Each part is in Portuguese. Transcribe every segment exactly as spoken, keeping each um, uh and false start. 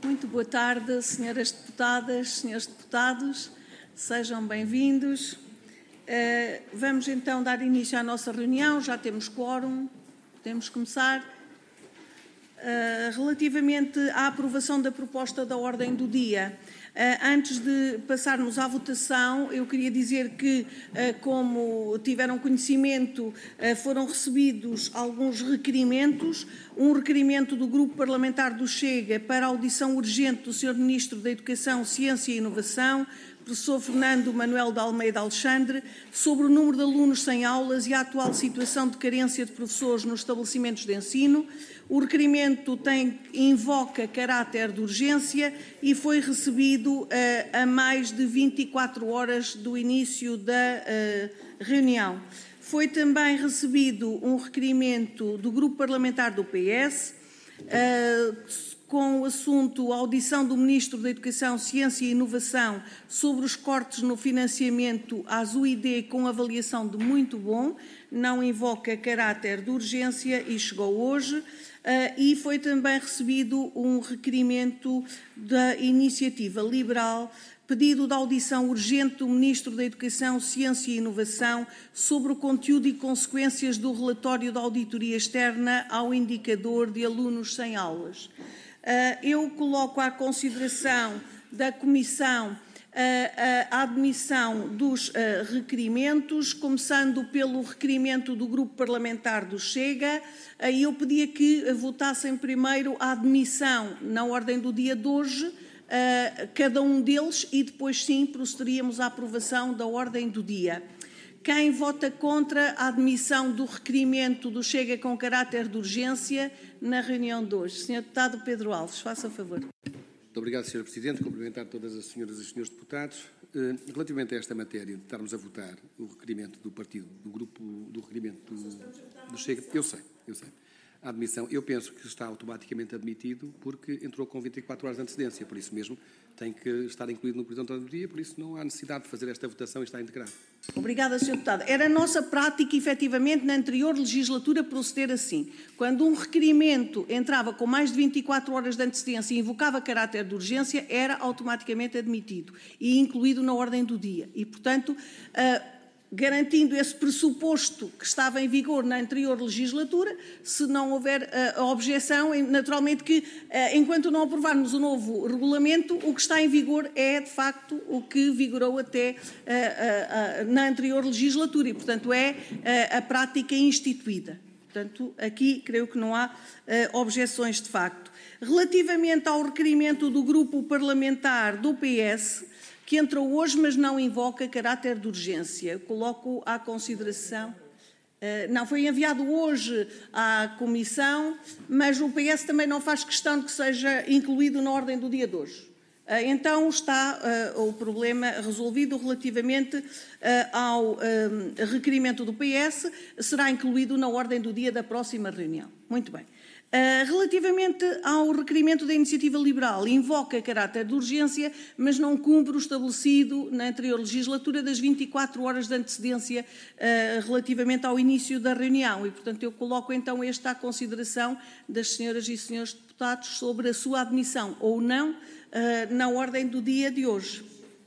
Muito boa tarde, senhoras deputadas, senhores deputados, sejam bem-vindos. Uh, vamos então dar início à nossa reunião, já temos quórum, podemos começar. Uh, relativamente à aprovação da proposta da ordem do dia, uh, antes de passarmos à votação, eu queria dizer que, uh, como tiveram conhecimento, uh, foram recebidos alguns requerimentos, um requerimento do Grupo Parlamentar do Chega para a audição urgente do senhor Ministro da Educação, Ciência e Inovação, professor Fernando Manuel de Almeida Alexandre, sobre o número de alunos sem aulas e a atual situação de carência de professores nos estabelecimentos de ensino. O requerimento tem, invoca caráter de urgência e foi recebido uh, a mais de vinte e quatro horas do início da uh, reunião. Foi também recebido um requerimento do Grupo Parlamentar do P S, uh, com o assunto audição do Ministro da Educação, Ciência e Inovação sobre os cortes no financiamento às U I D com avaliação de muito bom, não invoca caráter de urgência e chegou hoje. Uh, e foi também recebido um requerimento da Iniciativa Liberal, pedido de audição urgente do Ministro da Educação, Ciência e Inovação sobre o conteúdo e consequências do relatório da auditoria externa ao indicador de alunos sem aulas. Eu coloco à consideração da Comissão a admissão dos requerimentos, começando pelo requerimento do Grupo Parlamentar do Chega. Eu pedia que votassem primeiro a admissão na ordem do dia de hoje, cada um deles, e depois sim procederíamos à aprovação da ordem do dia. Quem vota contra a admissão do requerimento do Chega com caráter de urgência na reunião de hoje? senhor Deputado Pedro Alves, faça o favor. Muito obrigado, senhora Presidente. Cumprimentar todas as senhoras e senhores deputados. Relativamente a esta matéria de estarmos a votar o requerimento do partido, do grupo, do requerimento do, do Chega, eu sei, eu sei. A admissão, eu penso que está automaticamente admitido porque entrou com vinte e quatro horas de antecedência, por isso mesmo tem que estar incluído no horizonte do dia, por isso não há necessidade de fazer esta votação e está integrado. Obrigada, senhor Deputado. Era a nossa prática, efetivamente, na anterior legislatura proceder assim. Quando um requerimento entrava com mais de vinte e quatro horas de antecedência e invocava caráter de urgência, era automaticamente admitido e incluído na ordem do dia. E, portanto, uh, garantindo esse pressuposto que estava em vigor na anterior legislatura, se não houver uh, objeção, naturalmente que, uh, enquanto não aprovarmos o novo regulamento, o que está em vigor é, de facto, o que vigorou até uh, uh, uh, na anterior legislatura e, portanto, é uh, a prática instituída. Portanto, aqui creio que não há uh, objeções de facto. Relativamente ao requerimento do Grupo Parlamentar do P S, que entrou hoje, mas não invoca caráter de urgência. Coloco à consideração. Uh, não, foi enviado hoje à Comissão, mas o P S também não faz questão de que seja incluído na ordem do dia de hoje. Uh, então está uh, o problema resolvido relativamente uh, ao uh, requerimento do P S, será incluído na ordem do dia da próxima reunião. Muito bem. Uh, relativamente ao requerimento da Iniciativa Liberal, invoca caráter de urgência, mas não cumpre o estabelecido na anterior legislatura das vinte e quatro horas de antecedência uh, relativamente ao início da reunião e, portanto, eu coloco então este à consideração das senhoras e senhores deputados sobre a sua admissão ou não uh, na ordem do dia de hoje.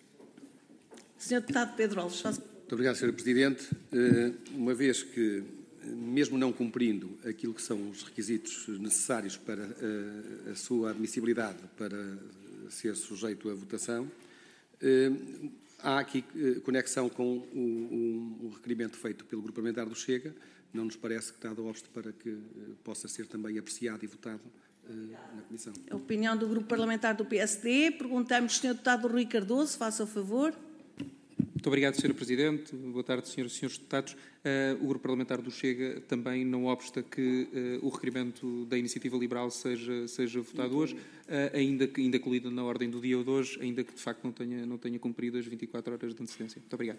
senhor Deputado Pedro Alves. Faz... Muito obrigado, senhora Presidente. Uh, uma vez que mesmo não cumprindo aquilo que são os requisitos necessários para uh, a sua admissibilidade para ser sujeito à votação, uh, há aqui uh, conexão com o, o, o requerimento feito pelo Grupo Parlamentar do Chega. Não nos parece que nada obste para que uh, possa ser também apreciado e votado uh, na Comissão. A opinião do Grupo Parlamentar do P S D. Perguntamos, senhor Deputado Rui Cardoso, faça o favor. Muito obrigado, senhora Presidente. Boa tarde, senhoras e senhores deputados. Uh, o Grupo Parlamentar do Chega também não obsta que uh, o requerimento da Iniciativa Liberal seja, seja votado hoje, uh, ainda que ainda incluído na ordem do dia de hoje, ainda que de facto não tenha, não tenha cumprido as vinte e quatro horas de antecedência. Muito obrigado.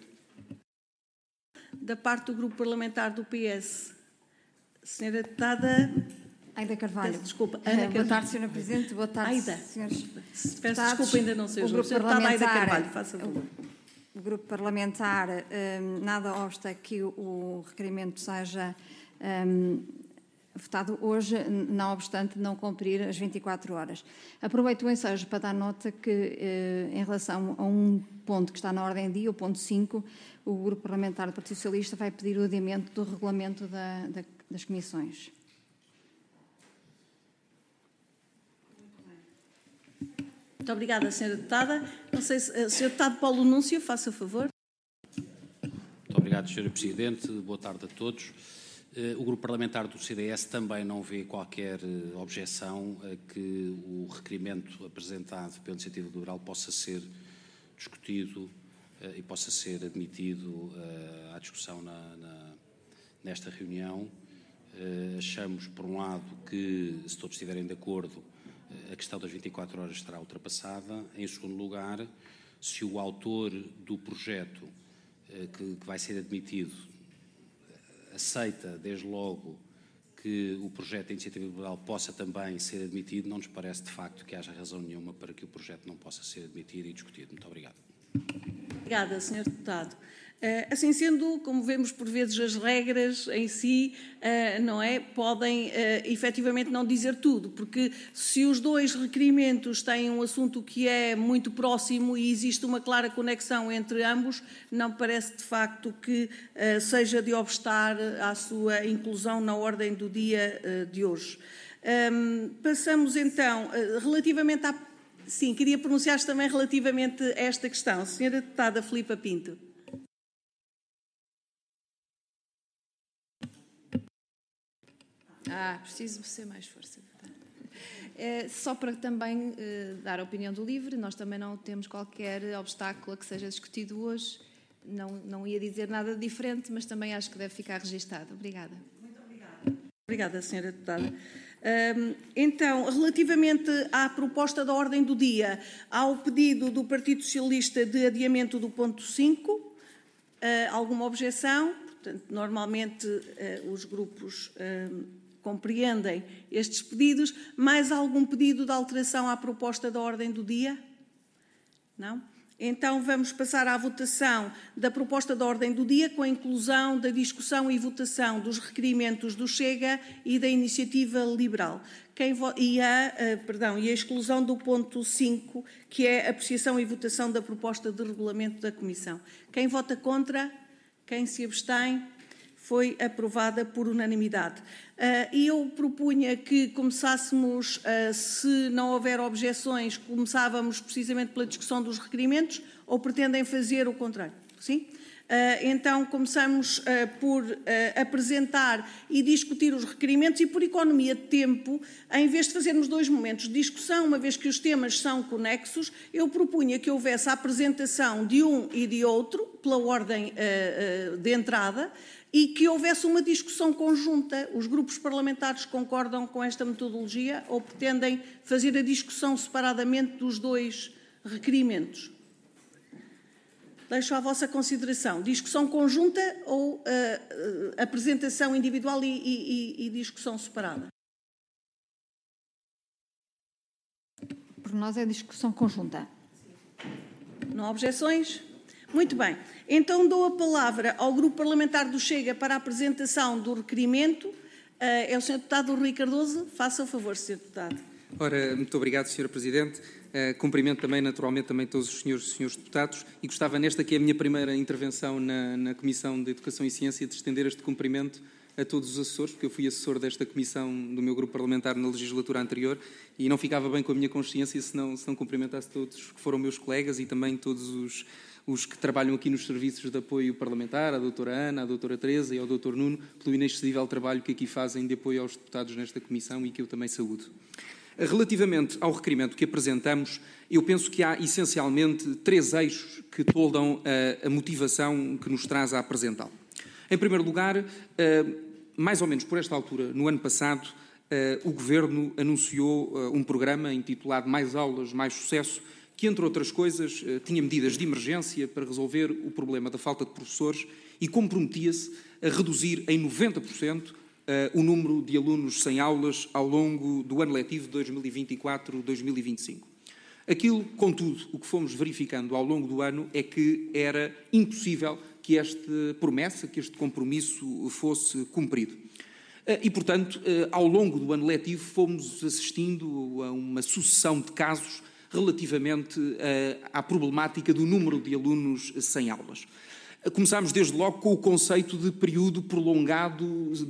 Da parte do Grupo Parlamentar do P S, senhora Deputada Aida Carvalho. Peço desculpa. Ana Carvalho. Boa tarde, senhora Presidente. Boa tarde, Aida. senhores Peço deputados. desculpa, ainda não sei os nomes. Senhora Deputada Aida Carvalho, faça favor. O Grupo Parlamentar um, nada obsta que o requerimento seja um, votado hoje, não obstante não cumprir as vinte e quatro horas. Aproveito o ensejo para dar nota que, em relação a um ponto que está na ordem do dia, o ponto cinco, o Grupo Parlamentar do Partido Socialista vai pedir o adiamento do regulamento da, da, das comissões. Muito obrigada, senhora Deputada. Não sei se o senhor Deputado Paulo Núncio, faça favor. Muito obrigado, senhora Presidente. Boa tarde a todos. O Grupo Parlamentar do C D S também não vê qualquer objeção a que o requerimento apresentado pela Iniciativa Liberal possa ser discutido e possa ser admitido à discussão na, na, nesta reunião. Achamos, por um lado, que, se todos estiverem de acordo, a questão das vinte e quatro horas estará ultrapassada. Em segundo lugar, se o autor do projeto que, que vai ser admitido aceita, desde logo, que o projeto da Iniciativa Liberal possa também ser admitido, não nos parece, de facto, que haja razão nenhuma para que o projeto não possa ser admitido e discutido. Muito obrigado. Obrigada, senhor Deputado. Assim sendo, como vemos por vezes as regras em si, não é, podem efetivamente não dizer tudo, porque se os dois requerimentos têm um assunto que é muito próximo e existe uma clara conexão entre ambos, não parece de facto que seja de obstar à sua inclusão na ordem do dia de hoje. Passamos então, relativamente à... Sim, queria pronunciar-se também relativamente a esta questão. Senhora Deputada Filipa Pinto. Ah, preciso ser mais força. É, só para também eh, dar a opinião do LIVRE, nós também não temos qualquer obstáculo a que seja discutido hoje. Não, não ia dizer nada diferente, mas também acho que deve ficar registado. Obrigada. Muito obrigada. Obrigada, senhora Deputada. Então, relativamente à proposta da ordem do dia, ao pedido do Partido Socialista de adiamento do ponto cinco, alguma objeção? Portanto, normalmente os grupos compreendem estes pedidos. Mais algum pedido de alteração à proposta da ordem do dia? Não? Então, vamos passar à votação da proposta da ordem do dia com a inclusão da discussão e votação dos requerimentos do Chega e da Iniciativa Liberal. Quem e, a, perdão, e a exclusão do ponto cinco, que é a apreciação e votação da proposta de regulamento da Comissão. Quem vota contra? Quem se abstém? Foi aprovada por unanimidade. E eu propunha que começássemos, se não houver objeções, começávamos precisamente pela discussão dos requerimentos, ou pretendem fazer o contrário? Sim? Então, começamos por apresentar e discutir os requerimentos e, por economia de tempo, em vez de fazermos dois momentos de discussão, uma vez que os temas são conexos, eu propunha que houvesse a apresentação de um e de outro, pela ordem de entrada, e que houvesse uma discussão conjunta. Os grupos parlamentares concordam com esta metodologia ou pretendem fazer a discussão separadamente dos dois requerimentos? Deixo à vossa consideração. Discussão conjunta ou uh, uh, apresentação individual e, e, e discussão separada? Por nós é discussão conjunta. Não há objeções? Muito bem. Então dou a palavra ao Grupo Parlamentar do Chega para a apresentação do requerimento. Uh, é o senhor Deputado Rui Cardoso. Faça o favor, senhor Deputado. Ora, muito obrigado, senhora Presidente. Uh, cumprimento também, naturalmente, também todos os senhores e senhores deputados e gostava, nesta que é a minha primeira intervenção na, na Comissão de Educação e Ciência, de estender este cumprimento a todos os assessores, porque eu fui assessor desta Comissão do meu grupo parlamentar na legislatura anterior e não ficava bem com a minha consciência se não, se não cumprimentasse todos que foram meus colegas e também todos os, os que trabalham aqui nos serviços de apoio parlamentar, a doutora Ana, a doutora Teresa e ao doutor Nuno, pelo inexcedível trabalho que aqui fazem de apoio aos deputados nesta Comissão e que eu também saúdo. Relativamente ao requerimento que apresentamos, eu penso que há essencialmente três eixos que toldam a, a motivação que nos traz a apresentá-lo. Em primeiro lugar, mais ou menos por esta altura, no ano passado, o Governo anunciou um programa intitulado Mais Aulas, Mais Sucesso, que, entre outras coisas, tinha medidas de emergência para resolver o problema da falta de professores e comprometia-se a reduzir em noventa por cento Uh, o número de alunos sem aulas ao longo do ano letivo de dois mil e vinte e quatro a dois mil e vinte e cinco. Aquilo, contudo, o que fomos verificando ao longo do ano é que era impossível que esta promessa, que este compromisso fosse cumprido. E, portanto, ao longo do ano letivo fomos assistindo a uma sucessão de casos relativamente à problemática do número de alunos sem aulas. Começámos desde logo com o conceito de período prolongado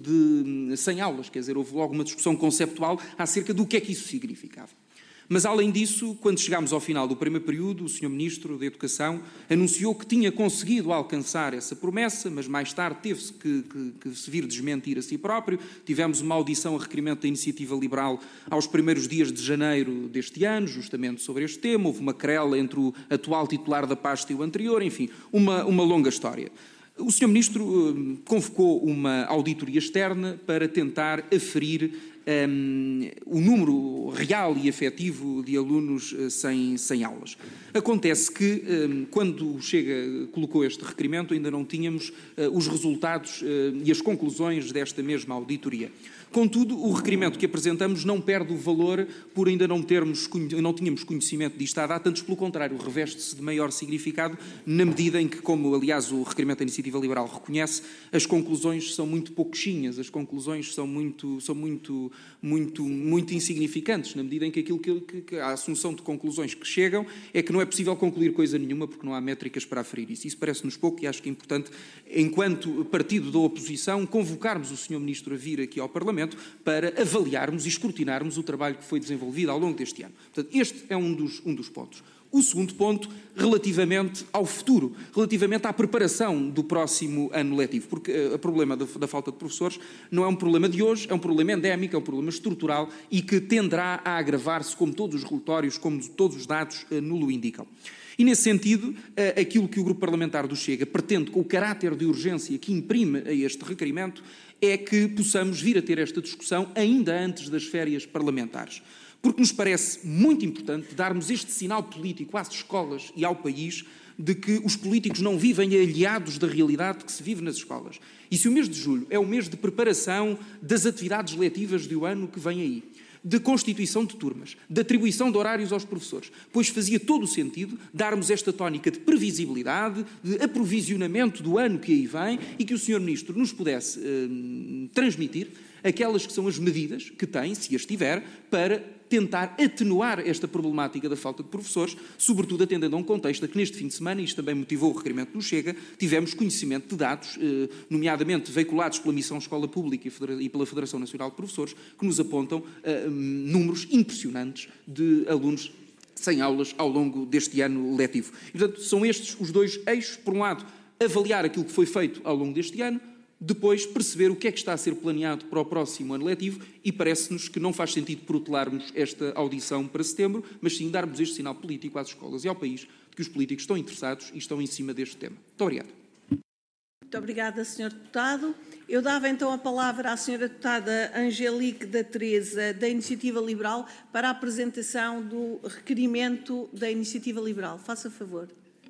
de, sem aulas, quer dizer, houve logo uma discussão conceptual acerca do que é que isso significava. Mas, além disso, quando chegámos ao final do primeiro período, o senhor Ministro da Educação anunciou que tinha conseguido alcançar essa promessa, mas mais tarde teve-se que, que, que se vir desmentir a si próprio. Tivemos uma audição a requerimento da Iniciativa Liberal aos primeiros dias de janeiro deste ano, justamente sobre este tema. Houve uma querela entre o atual titular da pasta e o anterior, enfim, uma, uma longa história. O senhor Ministro convocou uma auditoria externa para tentar aferir Um, o número real e efetivo de alunos uh, sem, sem aulas. Acontece que, um, quando o Chega colocou este requerimento, ainda não tínhamos uh, os resultados uh, e as conclusões desta mesma auditoria. Contudo, o requerimento que apresentamos não perde o valor por ainda não, termos, não tínhamos conhecimento disto à data, antes pelo contrário, reveste-se de maior significado na medida em que, como aliás o requerimento da Iniciativa Liberal reconhece, as conclusões são muito pouquinhas, as conclusões são muito, são muito, muito, muito insignificantes, na medida em que aquilo que, que, que a assunção de conclusões que chegam é que não é possível concluir coisa nenhuma porque não há métricas para aferir isso. Isso parece-nos pouco e acho que é importante, enquanto partido da oposição, convocarmos o senhor Ministro a vir aqui ao Parlamento para avaliarmos e escrutinarmos o trabalho que foi desenvolvido ao longo deste ano. Portanto, este é um dos, um dos pontos. O segundo ponto, relativamente ao futuro, relativamente à preparação do próximo ano letivo, porque o problema da, da falta de professores não é um problema de hoje, é um problema endémico, é um problema estrutural e que tenderá a agravar-se, como todos os relatórios, como todos os dados nulo indicam. E, nesse sentido, aquilo que o Grupo Parlamentar do Chega pretende, com o caráter de urgência que imprime a este requerimento, é que possamos vir a ter esta discussão ainda antes das férias parlamentares. Porque nos parece muito importante darmos este sinal político às escolas e ao país de que os políticos não vivem aliados da realidade que se vive nas escolas. E se o mês de julho é o mês de preparação das atividades letivas do ano que vem aí, de constituição de turmas, de atribuição de horários aos professores, pois fazia todo o sentido darmos esta tónica de previsibilidade, de aprovisionamento do ano que aí vem e que o senhor Ministro nos pudesse eh, transmitir aquelas que são as medidas que tem, se as tiver, para tentar atenuar esta problemática da falta de professores, sobretudo atendendo a um contexto que neste fim de semana, e isto também motivou o requerimento do Chega, tivemos conhecimento de dados, eh, nomeadamente veiculados pela Missão Escola Pública e pela Federação Nacional de Professores, que nos apontam eh, números impressionantes de alunos sem aulas ao longo deste ano letivo. E, portanto, são estes os dois eixos. Por um lado, avaliar aquilo que foi feito ao longo deste ano, depois perceber o que é que está a ser planeado para o próximo ano letivo e parece-nos que não faz sentido protelarmos esta audição para setembro, mas sim darmos este sinal político às escolas e ao país de que os políticos estão interessados e estão em cima deste tema. Muito obrigado. Muito obrigada, senhor Deputado. Eu dava então a palavra à senhora Deputada Angelique da Teresa, da Iniciativa Liberal, para a apresentação do requerimento da Iniciativa Liberal. Faça favor.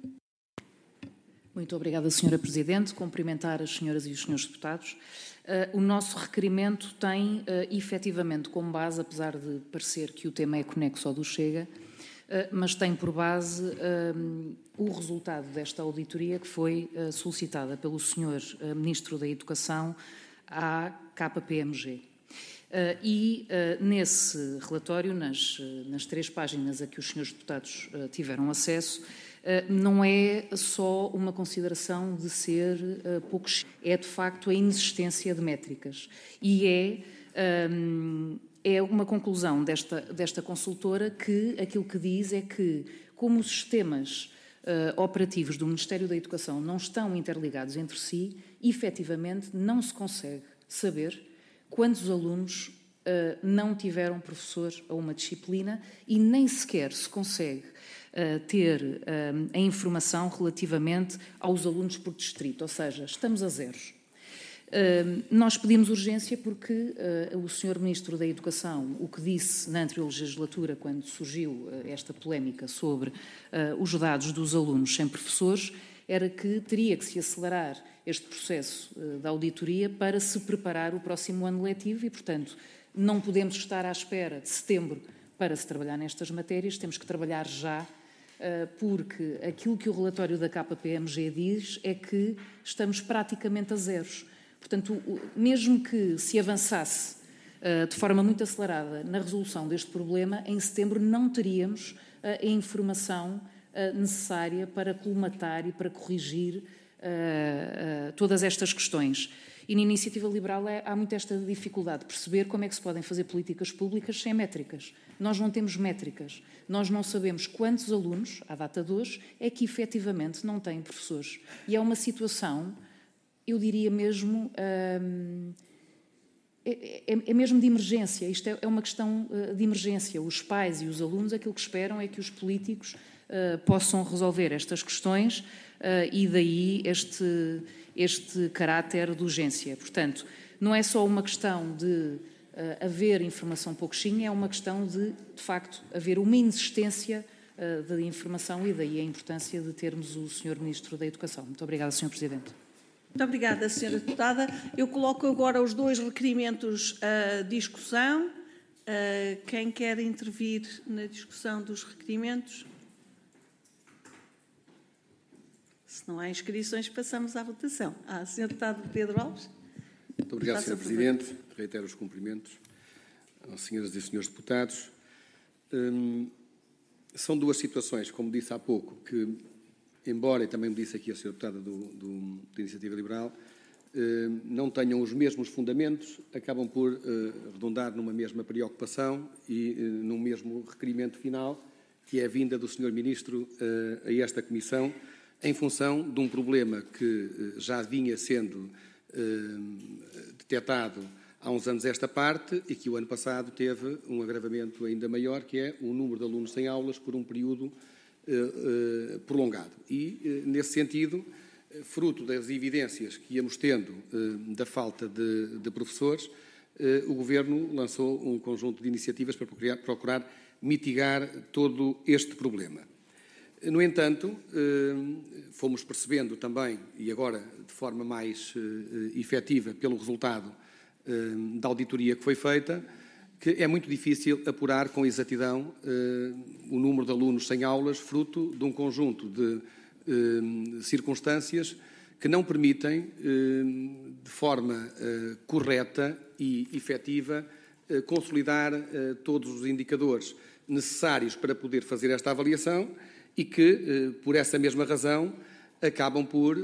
Muito obrigada, senhora Presidente. Cumprimentar as senhoras e os senhores deputados. Uh, o nosso requerimento tem, uh, efetivamente, como base, apesar de parecer que o tema é conexo ao do Chega, uh, mas tem por base uh, o resultado desta auditoria que foi uh, solicitada pelo senhor uh, Ministro da Educação à K P M G. Uh, e, uh, nesse relatório, nas, uh, nas três páginas a que os senhores deputados uh, tiveram acesso, uh, não é só uma consideração de ser uh, pouco, é de facto a inexistência de métricas. E é, um, é uma conclusão desta, desta consultora que aquilo que diz é que, como os sistemas uh, operativos do Ministério da Educação não estão interligados entre si, efetivamente não se consegue saber quantos alunos uh, não tiveram professor a uma disciplina e nem sequer se consegue uh, ter uh, a informação relativamente aos alunos por distrito, ou seja, estamos a zeros. Uh, nós pedimos urgência porque uh, o senhor Ministro da Educação, o que disse na anterior legislatura, quando surgiu uh, esta polémica sobre uh, os dados dos alunos sem professores, era que teria que se acelerar este processo da auditoria para se preparar o próximo ano letivo e, portanto, não podemos estar à espera de setembro para se trabalhar nestas matérias, temos que trabalhar já, porque aquilo que o relatório da K P M G diz é que estamos praticamente a zeros. Portanto, mesmo que se avançasse de forma muito acelerada na resolução deste problema, em setembro não teríamos a informação necessária para colmatar e para corrigir todas estas questões. E na Iniciativa Liberal é, há muito esta dificuldade de perceber como é que se podem fazer políticas públicas sem métricas. Nós não temos métricas. Nós não sabemos quantos alunos, à data de hoje, é que efetivamente não têm professores. E é uma situação, eu diria mesmo, hum, é, é, é mesmo de emergência. Isto é, é uma questão de emergência. Os pais e os alunos aquilo que esperam é que os políticos uh, possam resolver estas questões uh, e daí este... este caráter de urgência. Portanto, não é só uma questão de uh, haver informação pouquinha, é uma questão de, de facto, haver uma inexistência uh, de informação e daí a importância de termos o senhor Ministro da Educação. Muito obrigada, senhor Presidente. Muito obrigada, senhora Deputada. Eu coloco agora os dois requerimentos à discussão. Uh, quem quer intervir na discussão dos requerimentos? Se não há inscrições, passamos à votação. Ah, senhor Deputado Pedro Alves. Muito obrigado, senhor Presidente. Reitero os cumprimentos às senhoras e senhores deputados. Hum, são duas situações, como disse há pouco, que, embora, e também me disse aqui a senhora Deputada do, do, da Iniciativa Liberal, hum, não tenham os mesmos fundamentos, acabam por uh, redundar numa mesma preocupação e uh, num mesmo requerimento final, que é a vinda do senhor Ministro uh, a esta Comissão, em função de um problema que já vinha sendo eh, detectado há uns anos esta parte e que o ano passado teve um agravamento ainda maior, que é o número de alunos sem aulas por um período eh, eh, prolongado. E, eh, nesse sentido, fruto das evidências que íamos tendo eh, da falta de, de professores, eh, o Governo lançou um conjunto de iniciativas para procurar, procurar mitigar todo este problema. No entanto, fomos percebendo também, e agora de forma mais efetiva pelo resultado da auditoria que foi feita, que é muito difícil apurar com exatidão o número de alunos sem aulas, fruto de um conjunto de circunstâncias que não permitem, de forma correta e efetiva, consolidar todos os indicadores necessários para poder fazer esta avaliação e que, por essa mesma razão, acabam por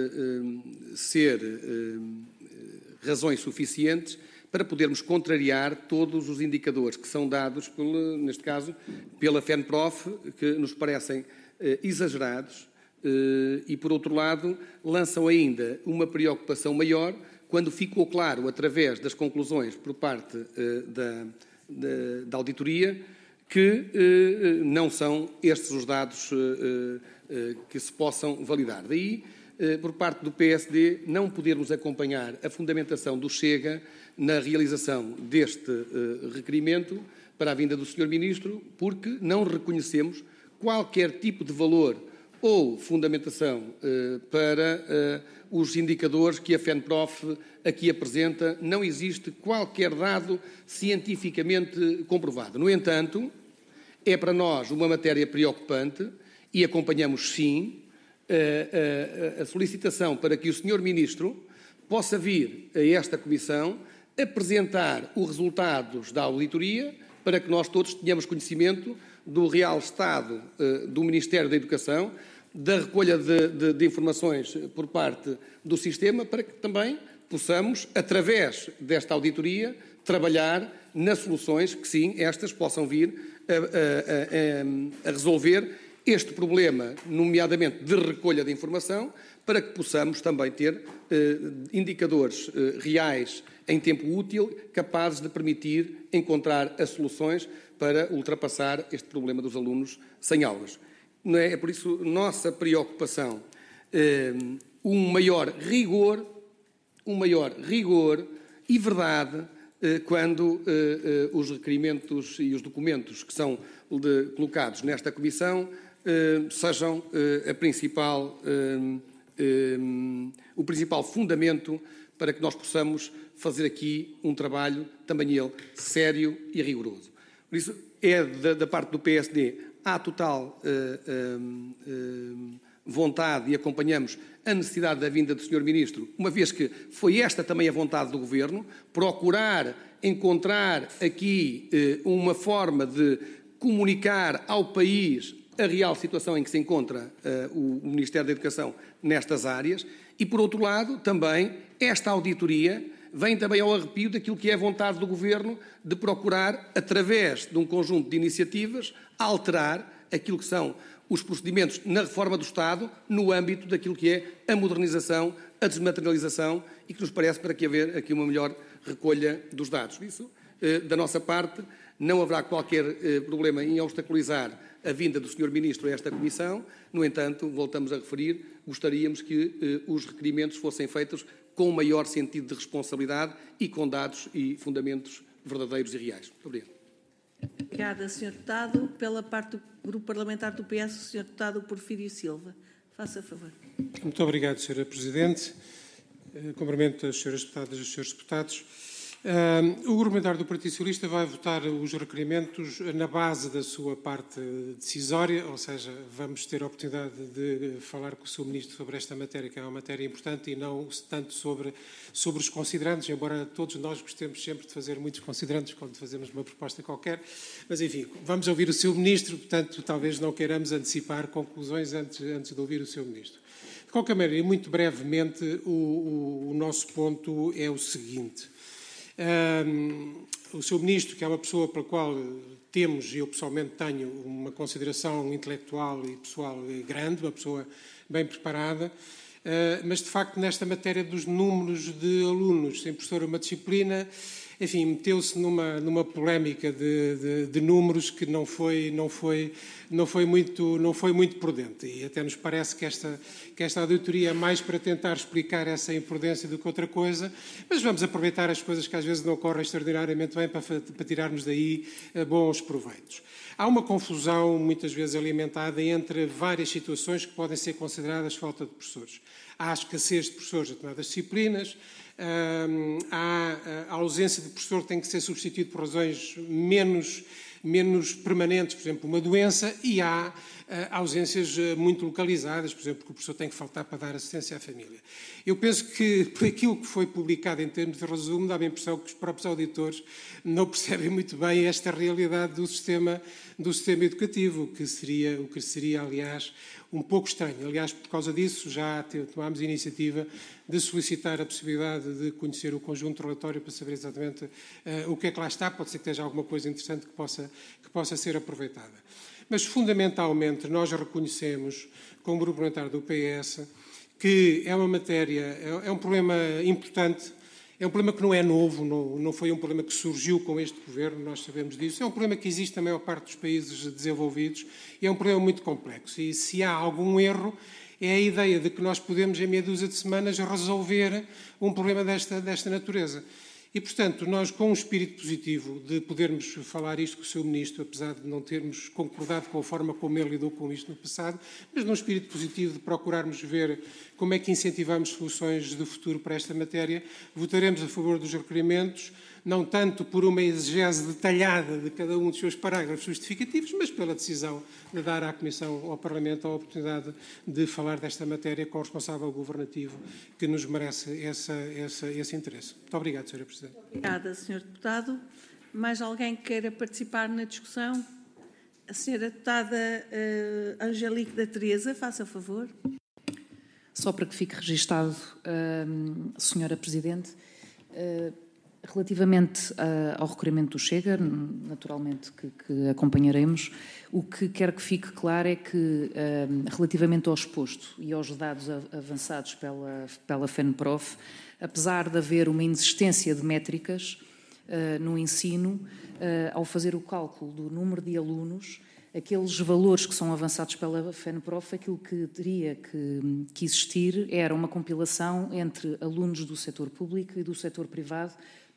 ser razões suficientes para podermos contrariar todos os indicadores que são dados, pelo, neste caso, pela FENPROF, que nos parecem exagerados e, por outro lado, lançam ainda uma preocupação maior quando ficou claro, através das conclusões por parte da, da, da auditoria, que eh, não são estes os dados eh, eh, que se possam validar. Daí, eh, por parte do P S D, não podermos acompanhar a fundamentação do Chega na realização deste eh, requerimento para a vinda do senhor Ministro, porque não reconhecemos qualquer tipo de valor ou fundamentação eh, para eh, os indicadores que a FENPROF aqui apresenta. Não existe qualquer dado cientificamente comprovado. No entanto, é para nós uma matéria preocupante e acompanhamos, sim, a, a, a solicitação para que o senhor Ministro possa vir a esta Comissão apresentar os resultados da auditoria para que nós todos tenhamos conhecimento do real estado uh, do Ministério da Educação, da recolha de, de, de informações por parte do sistema, para que também possamos, através desta auditoria, trabalhar nas soluções que, sim, estas possam vir a, a, a, a resolver este problema, nomeadamente de recolha de informação, para que possamos também ter eh, indicadores eh, reais em tempo útil, capazes de permitir encontrar as soluções para ultrapassar este problema dos alunos sem aulas. Não é? É por isso nossa preocupação eh, um maior rigor, um maior rigor e verdade eh, quando eh, eh, os requerimentos e os documentos que são de, colocados nesta Comissão eh, sejam eh, a principal, eh, eh, o principal fundamento para que nós possamos fazer aqui um trabalho, também ele, sério e rigoroso. Por isso, é da, da parte do P S D, há total uh, uh, uh, vontade e acompanhamos a necessidade da vinda do senhor Ministro, uma vez que foi esta também a vontade do Governo, procurar encontrar aqui eh, uma forma de comunicar ao país a real situação em que se encontra uh, o Ministério da Educação nestas áreas e, por outro lado, também esta auditoria vem também ao arrepio daquilo que é a vontade do Governo de procurar, através de um conjunto de iniciativas, alterar aquilo que são os procedimentos na reforma do Estado no âmbito daquilo que é a modernização, a desmaterialização e que nos parece para que haver aqui uma melhor recolha dos dados. Isso, uh, da nossa parte, não haverá qualquer uh, problema em obstaculizar a vinda do senhor Ministro a esta Comissão. No entanto, voltamos a referir, gostaríamos que eh, os requerimentos fossem feitos com o maior sentido de responsabilidade e com dados e fundamentos verdadeiros e reais. Muito obrigado. Obrigada, senhor Deputado. Pela parte do Grupo Parlamentar do P S, o senhor Deputado Porfírio Silva. Faça favor. Muito obrigado, senhora Presidente. Cumprimento as senhoras Deputadas e os senhores Deputados. Uh, o Grupo Parlamentar do Partido Socialista vai votar os requerimentos na base da sua parte decisória, ou seja, vamos ter a oportunidade de falar com o senhor Ministro sobre esta matéria, que é uma matéria importante, e não tanto sobre, sobre os considerandos, embora todos nós gostemos sempre de fazer muitos considerandos quando fazemos uma proposta qualquer. Mas, enfim, vamos ouvir o senhor Ministro, portanto, talvez não queiramos antecipar conclusões antes, antes de ouvir o senhor Ministro. De qualquer maneira, e muito brevemente, o, o, o nosso ponto é o seguinte. Um, o senhor Ministro, que é uma pessoa pela qual temos, e eu pessoalmente tenho, uma consideração intelectual e pessoal grande, uma pessoa bem preparada, uh, mas de facto nesta matéria dos números de alunos, sem professor uma disciplina, enfim, meteu-se numa, numa polémica de, de, de números que não foi, não, foi, não, foi muito, não foi muito prudente. E até nos parece que esta, que esta auditoria é mais para tentar explicar essa imprudência do que outra coisa, mas vamos aproveitar as coisas que às vezes não correm extraordinariamente bem para, para tirarmos daí bons proveitos. Há uma confusão, muitas vezes alimentada, entre várias situações que podem ser consideradas falta de professores. Há a escassez de professores de determinadas disciplinas, há a ausência de professor que tem que ser substituído por razões menos, menos permanentes, por exemplo, uma doença, e há ausências muito localizadas, por exemplo, que o professor tem que faltar para dar assistência à família. Eu penso que, por aquilo que foi publicado em termos de resumo, dá-me a impressão que os próprios auditores não percebem muito bem esta realidade do sistema, do sistema educativo, o que seria, o que seria, aliás, um pouco estranho. Aliás, por causa disso, já tomámos a iniciativa de solicitar a possibilidade de conhecer o conjunto relatório para saber exatamente uh, o que é que lá está. Pode ser que esteja alguma coisa interessante que possa, que possa ser aproveitada. Mas, fundamentalmente, nós reconhecemos, como Grupo Parlamentar do P S, que é uma matéria, é, é um problema importante. É um problema que não é novo, não, não foi um problema que surgiu com este Governo, nós sabemos disso. É um problema que existe na maior parte dos países desenvolvidos e é um problema muito complexo. E se há algum erro, é a ideia de que nós podemos, em meia dúzia de semanas, resolver um problema desta, desta natureza. E, portanto, nós, com um espírito positivo de podermos falar isto com o senhor Ministro, apesar de não termos concordado com a forma como ele lidou com isto no passado, mas num espírito positivo de procurarmos ver como é que incentivamos soluções de futuro para esta matéria, votaremos a favor dos requerimentos, não tanto por uma exegese detalhada de cada um dos seus parágrafos justificativos, mas pela decisão de dar à Comissão, ao Parlamento, a oportunidade de falar desta matéria com o responsável governativo que nos merece essa, essa, esse interesse. Muito obrigado, senhora Presidente. Obrigada, senhor Deputado. Mais alguém que queira participar na discussão? A senhora Deputada uh, Angelique da Teresa, faça favor. Só para que fique registado, uh, senhora Presidente, uh, relativamente uh, ao requerimento do Chega, naturalmente que, que acompanharemos, o que quero que fique claro é que, uh, relativamente ao exposto e aos dados avançados pela, pela FENPROF, apesar de haver uma inexistência de métricas uh, no ensino, uh, ao fazer o cálculo do número de alunos, aqueles valores que são avançados pela FENPROF, aquilo que teria que, que existir era uma compilação entre alunos do setor público e do setor privado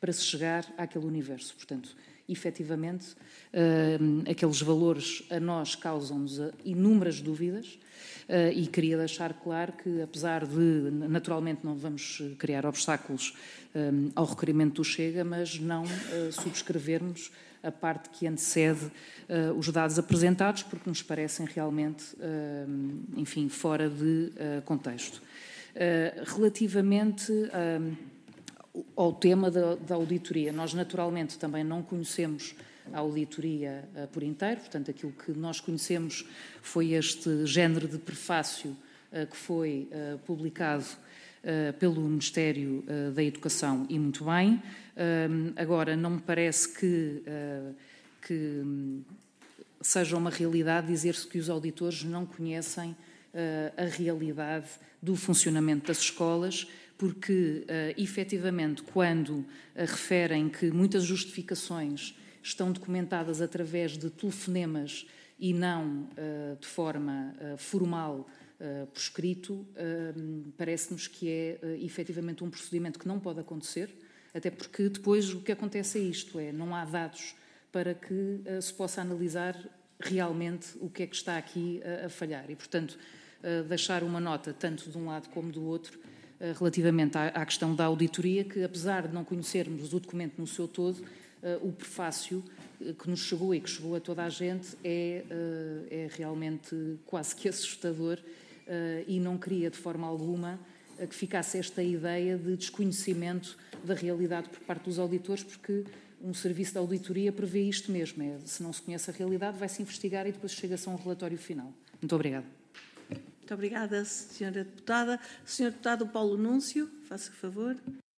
para se chegar àquele universo. Portanto, efetivamente, uh, aqueles valores a nós causam-nos inúmeras dúvidas uh, e queria deixar claro que, apesar de, naturalmente, não vamos criar obstáculos um, ao requerimento do Chega, mas não uh, subscrevermos a parte que antecede uh, os dados apresentados, porque nos parecem realmente, uh, enfim, fora de uh, contexto. Uh, relativamente uh, ao tema da, da auditoria, nós naturalmente também não conhecemos a auditoria uh, por inteiro, portanto, aquilo que nós conhecemos foi este género de prefácio uh, que foi uh, publicado Uh, pelo Ministério uh, da Educação, e muito bem. Uh, agora, não me parece que, uh, que um, seja uma realidade dizer-se que os auditores não conhecem uh, a realidade do funcionamento das escolas, porque, uh, efetivamente, quando uh, referem que muitas justificações estão documentadas através de telefonemas e não uh, de forma uh, formal, Uh, por escrito, uh, parece-nos que é uh, efetivamente um procedimento que não pode acontecer, até porque depois o que acontece é isto, é não há dados para que uh, se possa analisar realmente o que é que está aqui uh, a falhar. E, portanto, uh, deixar uma nota, tanto de um lado como do outro, uh, relativamente à, à questão da auditoria, que apesar de não conhecermos o documento no seu todo, uh, o prefácio uh, que nos chegou e que chegou a toda a gente é, uh, é realmente quase que assustador. Uh, e não queria de forma alguma uh, que ficasse esta ideia de desconhecimento da realidade por parte dos auditores, porque um serviço de auditoria prevê isto mesmo, é, se não se conhece a realidade, vai-se investigar e depois chega-se a um relatório final. Muito obrigada. Muito obrigada, senhora Deputada. senhor Deputado Paulo Núncio, faça favor.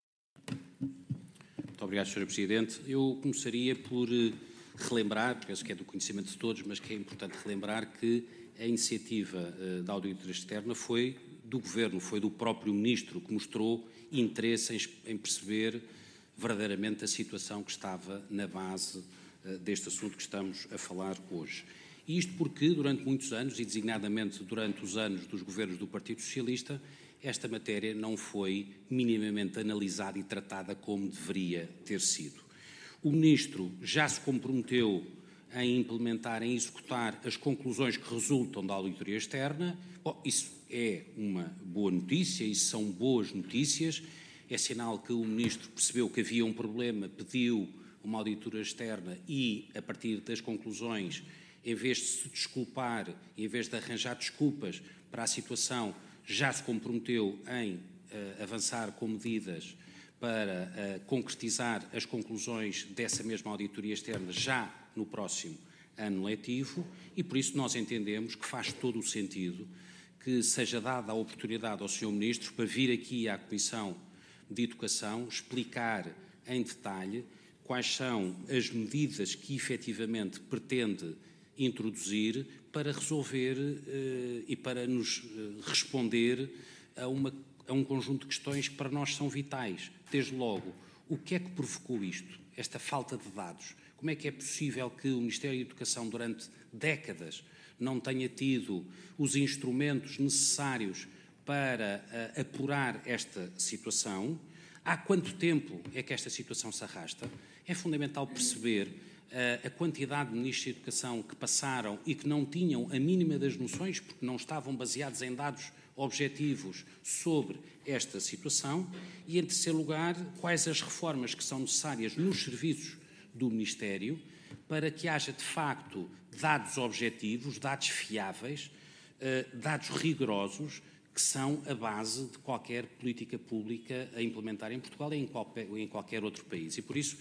Muito obrigado, senhora Presidente. Eu começaria por relembrar, penso que é do conhecimento de todos, mas que é importante relembrar que a iniciativa uh, da auditoria externa foi do Governo, foi do próprio Ministro que mostrou interesse em, em perceber verdadeiramente a situação que estava na base uh, deste assunto que estamos a falar hoje. E isto porque, durante muitos anos, e designadamente durante os anos dos governos do Partido Socialista, esta matéria não foi minimamente analisada e tratada como deveria ter sido. O Ministro já se comprometeu em implementar, em executar as conclusões que resultam da auditoria externa. Bom, isso é uma boa notícia, isso são boas notícias, é sinal que o Ministro percebeu que havia um problema, pediu uma auditoria externa e, a partir das conclusões, em vez de se desculpar, em vez de arranjar desculpas para a situação, já se comprometeu em uh, avançar com medidas para uh, concretizar as conclusões dessa mesma auditoria externa já no próximo ano letivo, e por isso nós entendemos que faz todo o sentido que seja dada a oportunidade ao senhor Ministro para vir aqui à Comissão de Educação explicar em detalhe quais são as medidas que efetivamente pretende introduzir para resolver uh, e para nos uh, responder a, uma, a um conjunto de questões que para nós são vitais. Desde logo, o que é que provocou isto? Esta falta de dados? Como é que é possível que o Ministério da Educação, durante décadas, não tenha tido os instrumentos necessários para uh, apurar esta situação? Há quanto tempo é que esta situação se arrasta? É fundamental perceber uh, a quantidade de ministros da Educação que passaram e que não tinham a mínima das noções, porque não estavam baseados em dados objetivos sobre esta situação. E, em terceiro lugar, quais as reformas que são necessárias nos serviços do Ministério para que haja, de facto, dados objetivos, dados fiáveis, uh, dados rigorosos, que são a base de qualquer política pública a implementar em Portugal e em qualquer, em qualquer outro país. E, por isso,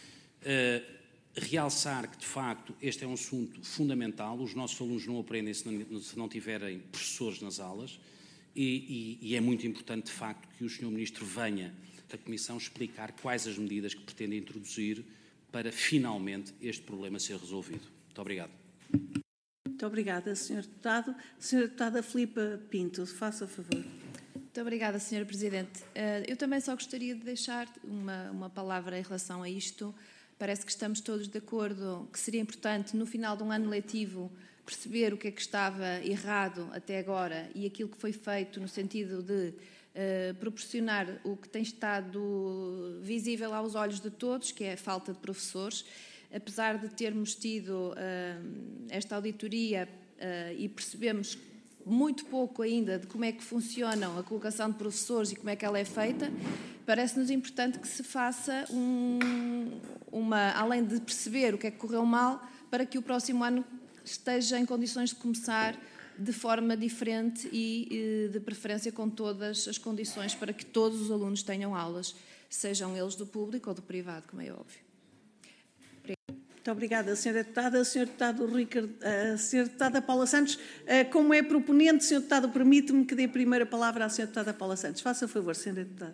uh, realçar que, de facto, este é um assunto fundamental. Os nossos alunos não aprendem se não, se não tiverem professores nas aulas e, e, e é muito importante, de facto, que o senhor Ministro venha da Comissão explicar quais as medidas que pretende introduzir para, finalmente, este problema ser resolvido. Muito obrigado. Muito obrigada, senhor Deputado. senhora Deputada Filipa Pinto, faça favor. Muito obrigada, senhora Presidente. Eu também só gostaria de deixar uma, uma palavra em relação a isto. Parece que estamos todos de acordo que seria importante, no final de um ano letivo, perceber o que é que estava errado até agora e aquilo que foi feito no sentido de uh, proporcionar o que tem estado visível aos olhos de todos, que é a falta de professores. Apesar de termos tido uh, esta auditoria uh, e percebemos muito pouco ainda de como é que funcionam a colocação de professores e como é que ela é feita, parece-nos importante que se faça um, uma, além de perceber o que é que correu mal, para que o próximo ano esteja em condições de começar de forma diferente e de preferência com todas as condições para que todos os alunos tenham aulas, sejam eles do público ou do privado, como é óbvio. Muito obrigada, senhora Deputada. senhor Deputado Ricardo, a senhora Deputada Paula Santos, como é proponente, senhor Deputado, permite-me que dê a primeira palavra à senhora Deputada Paula Santos. Faça favor, senhora Deputada.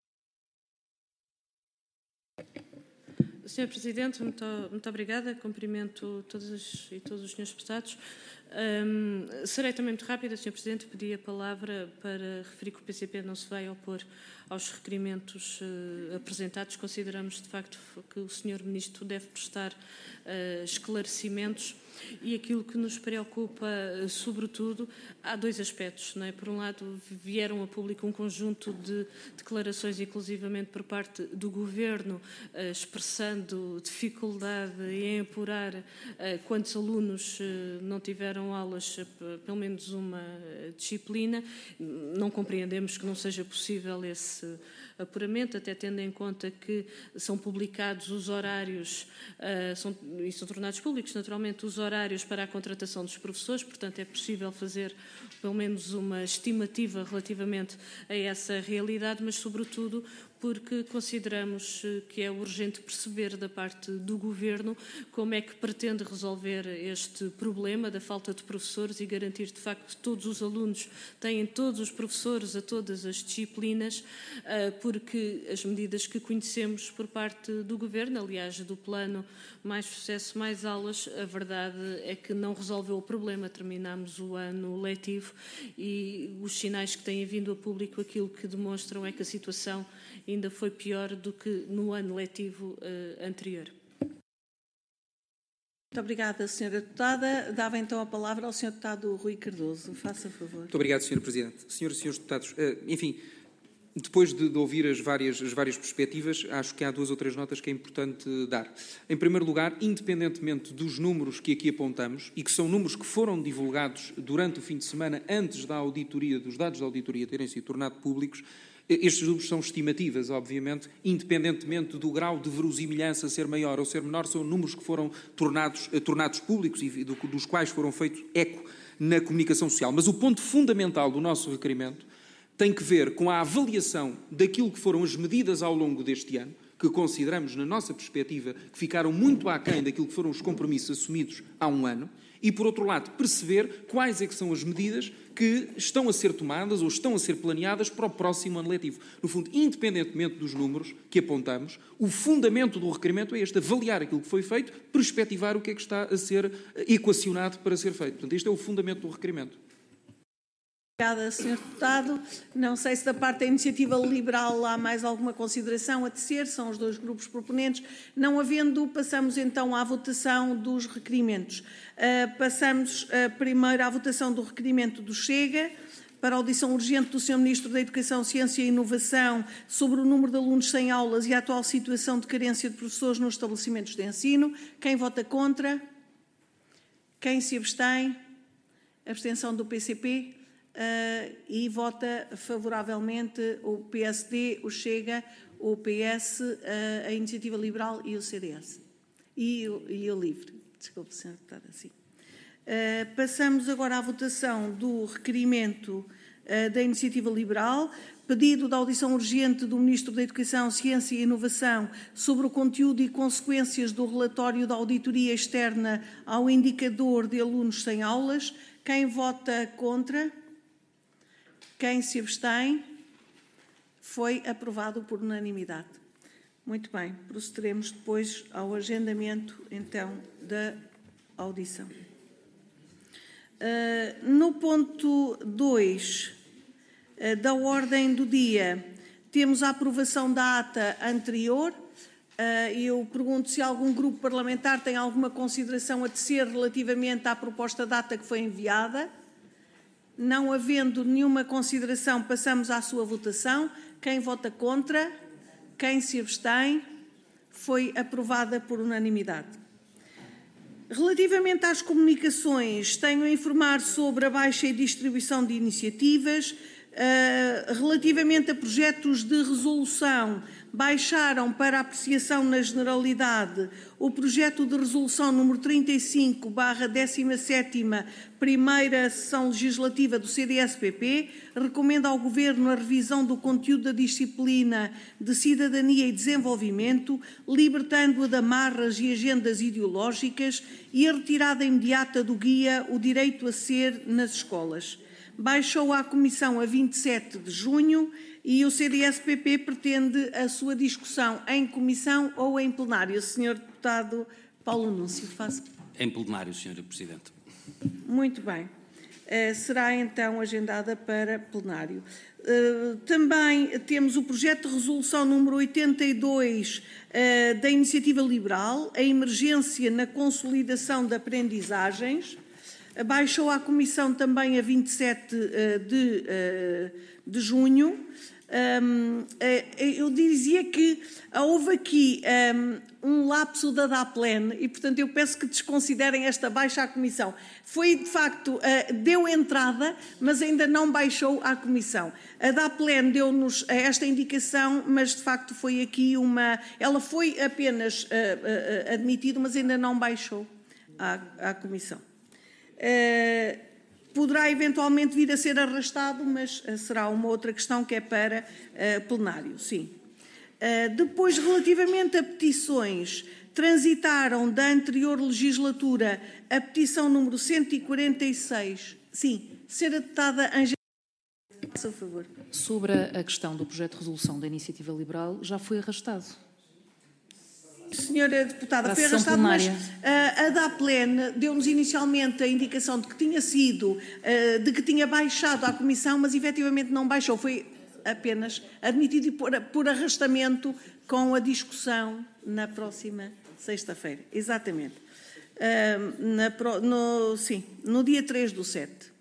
senhor Presidente, muito, muito obrigada. Cumprimento todos e todos os senhores deputados. Um, serei também muito rápida, senhor Presidente. Pedi a palavra para referir que o P C P não se vai opor aos requerimentos uh, apresentados. Consideramos, de facto, que o senhor Ministro deve prestar uh, esclarecimentos. E aquilo que nos preocupa, sobretudo, há dois aspectos, não é? Por um lado, vieram a público um conjunto de declarações, inclusivamente por parte do Governo, eh, expressando dificuldade em apurar eh, quantos alunos eh, não tiveram aulas, eh, pelo menos uma disciplina. Não compreendemos que não seja possível esse apuramento, até tendo em conta que são publicados os horários uh, são, e são tornados públicos, naturalmente, os horários para a contratação dos professores, portanto é possível fazer pelo menos uma estimativa relativamente a essa realidade, mas sobretudo porque consideramos que é urgente perceber da parte do Governo como é que pretende resolver este problema da falta de professores e garantir de facto que todos os alunos têm todos os professores a todas as disciplinas, porque as medidas que conhecemos por parte do Governo, aliás do plano Mais Sucesso, Mais Aulas, a verdade é que não resolveu o problema. Terminamos o ano letivo e os sinais que têm vindo a público aquilo que demonstram é que a situação ainda foi pior do que no ano letivo uh, anterior. Muito obrigada, senhora Deputada. Dava então a palavra ao senhor Deputado Rui Cardoso. Faça favor. Muito obrigado, senhora Presidente. Senhoras e senhores Deputados, uh, enfim, depois de, de ouvir as várias, as várias perspectivas, acho que há duas ou três notas que é importante dar. Em primeiro lugar, independentemente dos números que aqui apontamos, e que são números que foram divulgados durante o fim de semana, antes da auditoria, dos dados da auditoria terem sido tornados públicos, estes números são estimativas, obviamente, independentemente do grau de verosimilhança ser maior ou ser menor, são números que foram tornados, tornados públicos e do, dos quais foram feitos eco na comunicação social. Mas o ponto fundamental do nosso requerimento tem que ver com a avaliação daquilo que foram as medidas ao longo deste ano, que consideramos, na nossa perspectiva, que ficaram muito aquém daquilo que foram os compromissos assumidos há um ano, e, por outro lado, perceber quais é que são as medidas que estão a ser tomadas ou estão a ser planeadas para o próximo ano letivo. No fundo, independentemente dos números que apontamos, o fundamento do requerimento é este: avaliar aquilo que foi feito, perspectivar o que é que está a ser equacionado para ser feito. Portanto, este é o fundamento do requerimento. Obrigada, senhor Deputado. Não sei se da parte da Iniciativa Liberal há mais alguma consideração a tecer, são os dois grupos proponentes. Não havendo, passamos então à votação dos requerimentos. Uh, passamos uh, primeiro à votação do requerimento do Chega, para a audição urgente do senhor Ministro da Educação, Ciência e Inovação sobre o número de alunos sem aulas e a atual situação de carência de professores nos estabelecimentos de ensino. Quem vota contra? Quem se abstém? Abstenção do P C P. Uh, e vota favoravelmente o P S D, o Chega, o P S, uh, a Iniciativa Liberal e o C D S. E, e o LIVRE. Desculpe, senhora Deputada, sim. Uh, passamos agora à votação do requerimento uh, da Iniciativa Liberal, pedido da audição urgente do Ministro da Educação, Ciência e Inovação sobre o conteúdo e consequências do relatório da auditoria externa ao indicador de alunos sem aulas. Quem vota contra? Quem se abstém? Foi aprovado por unanimidade. Muito bem, procederemos depois ao agendamento, então, da audição. Uh, no ponto dois uh, da ordem do dia, temos a aprovação da ata anterior. Uh, eu pergunto se algum grupo parlamentar tem alguma consideração a tecer relativamente à proposta de ata que foi enviada. Não havendo nenhuma consideração, passamos à sua votação. Quem vota contra? Quem se abstém? Foi aprovada por unanimidade. Relativamente às comunicações, tenho a informar sobre a baixa e distribuição de iniciativas. Uh, relativamente a projetos de resolução, baixaram para apreciação na generalidade o projeto de resolução número trinta e cinco barra dezessete primeira sessão legislativa do C D S P P, recomenda ao Governo a revisão do conteúdo da disciplina de Cidadania e Desenvolvimento, libertando-a de amarras e agendas ideológicas e a retirada imediata do guia O Direito a Ser nas Escolas. Baixou à Comissão a vinte e sete de junho e o C D S P P pretende a sua discussão em comissão ou em plenário. senhor Deputado Paulo Núncio, faça. Em plenário, senhora Presidente. Muito bem. Uh, será então agendada para plenário. Uh, também temos o projeto de resolução número oitenta e dois uh, da Iniciativa Liberal, a emergência na consolidação de aprendizagens. Baixou à Comissão também a vinte e sete de, de junho. Eu dizia que houve aqui um lapso da DAPLEN e, portanto, eu peço que desconsiderem esta baixa à Comissão. Foi, de facto, deu entrada, mas ainda não baixou à Comissão. A DAPLEN deu-nos esta indicação, mas, de facto, foi aqui uma... Ela foi apenas admitida, mas ainda não baixou à, à Comissão. Uh, poderá eventualmente vir a ser arrastado, mas uh, será uma outra questão que é para uh, plenário, sim. Uh, depois, relativamente a petições, transitaram da anterior legislatura a petição número cento e quarenta e seis. Sim, senhora Deputada Angela, por favor. Sobre a questão do projeto de resolução da Iniciativa Liberal, já foi arrastado. Senhora Deputada, foi arrastado, mas uh, a DAPLEN deu-nos inicialmente a indicação de que tinha sido, uh, de que tinha baixado à Comissão, mas efetivamente não baixou, foi apenas admitido por, por arrastamento com a discussão na próxima sexta-feira. Exatamente. Uh, na, no, sim, no dia três do sete.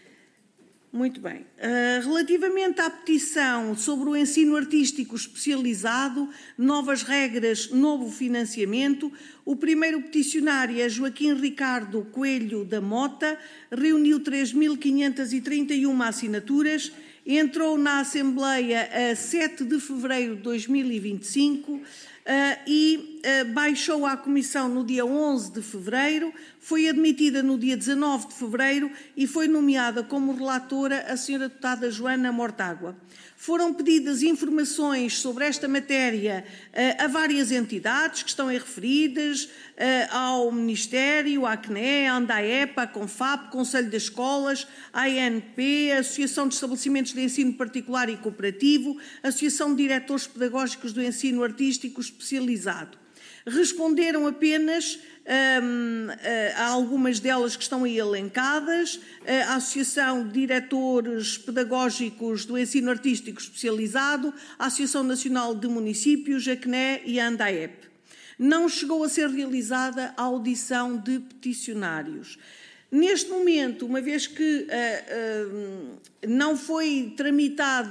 Muito bem. Uh, relativamente à petição sobre o ensino artístico especializado, novas regras, novo financiamento, o primeiro peticionário é Joaquim Ricardo Coelho da Mota, reuniu três mil quinhentas e trinta e uma assinaturas, entrou na Assembleia a sete de fevereiro de dois mil e vinte e cinco, Uh, e uh, baixou à Comissão no dia onze de fevereiro, foi admitida no dia dezanove de fevereiro e foi nomeada como relatora a senhora Deputada Joana Mortágua. Foram pedidas informações sobre esta matéria uh, a várias entidades que estão aí referidas, uh, ao Ministério, à C N E, à ANDAEP, à CONFAP, Conselho das Escolas, à A N P, a Associação de Estabelecimentos de Ensino Particular e Cooperativo, a Associação de Diretores Pedagógicos do Ensino Artístico Especializado. Responderam apenas um, a algumas delas que estão aí elencadas, a Associação de Diretores Pedagógicos do Ensino Artístico Especializado, a Associação Nacional de Municípios, a C N E e a ANDAEP. Não chegou a ser realizada a audição de peticionários. Neste momento, uma vez que uh, uh, não foi tramitada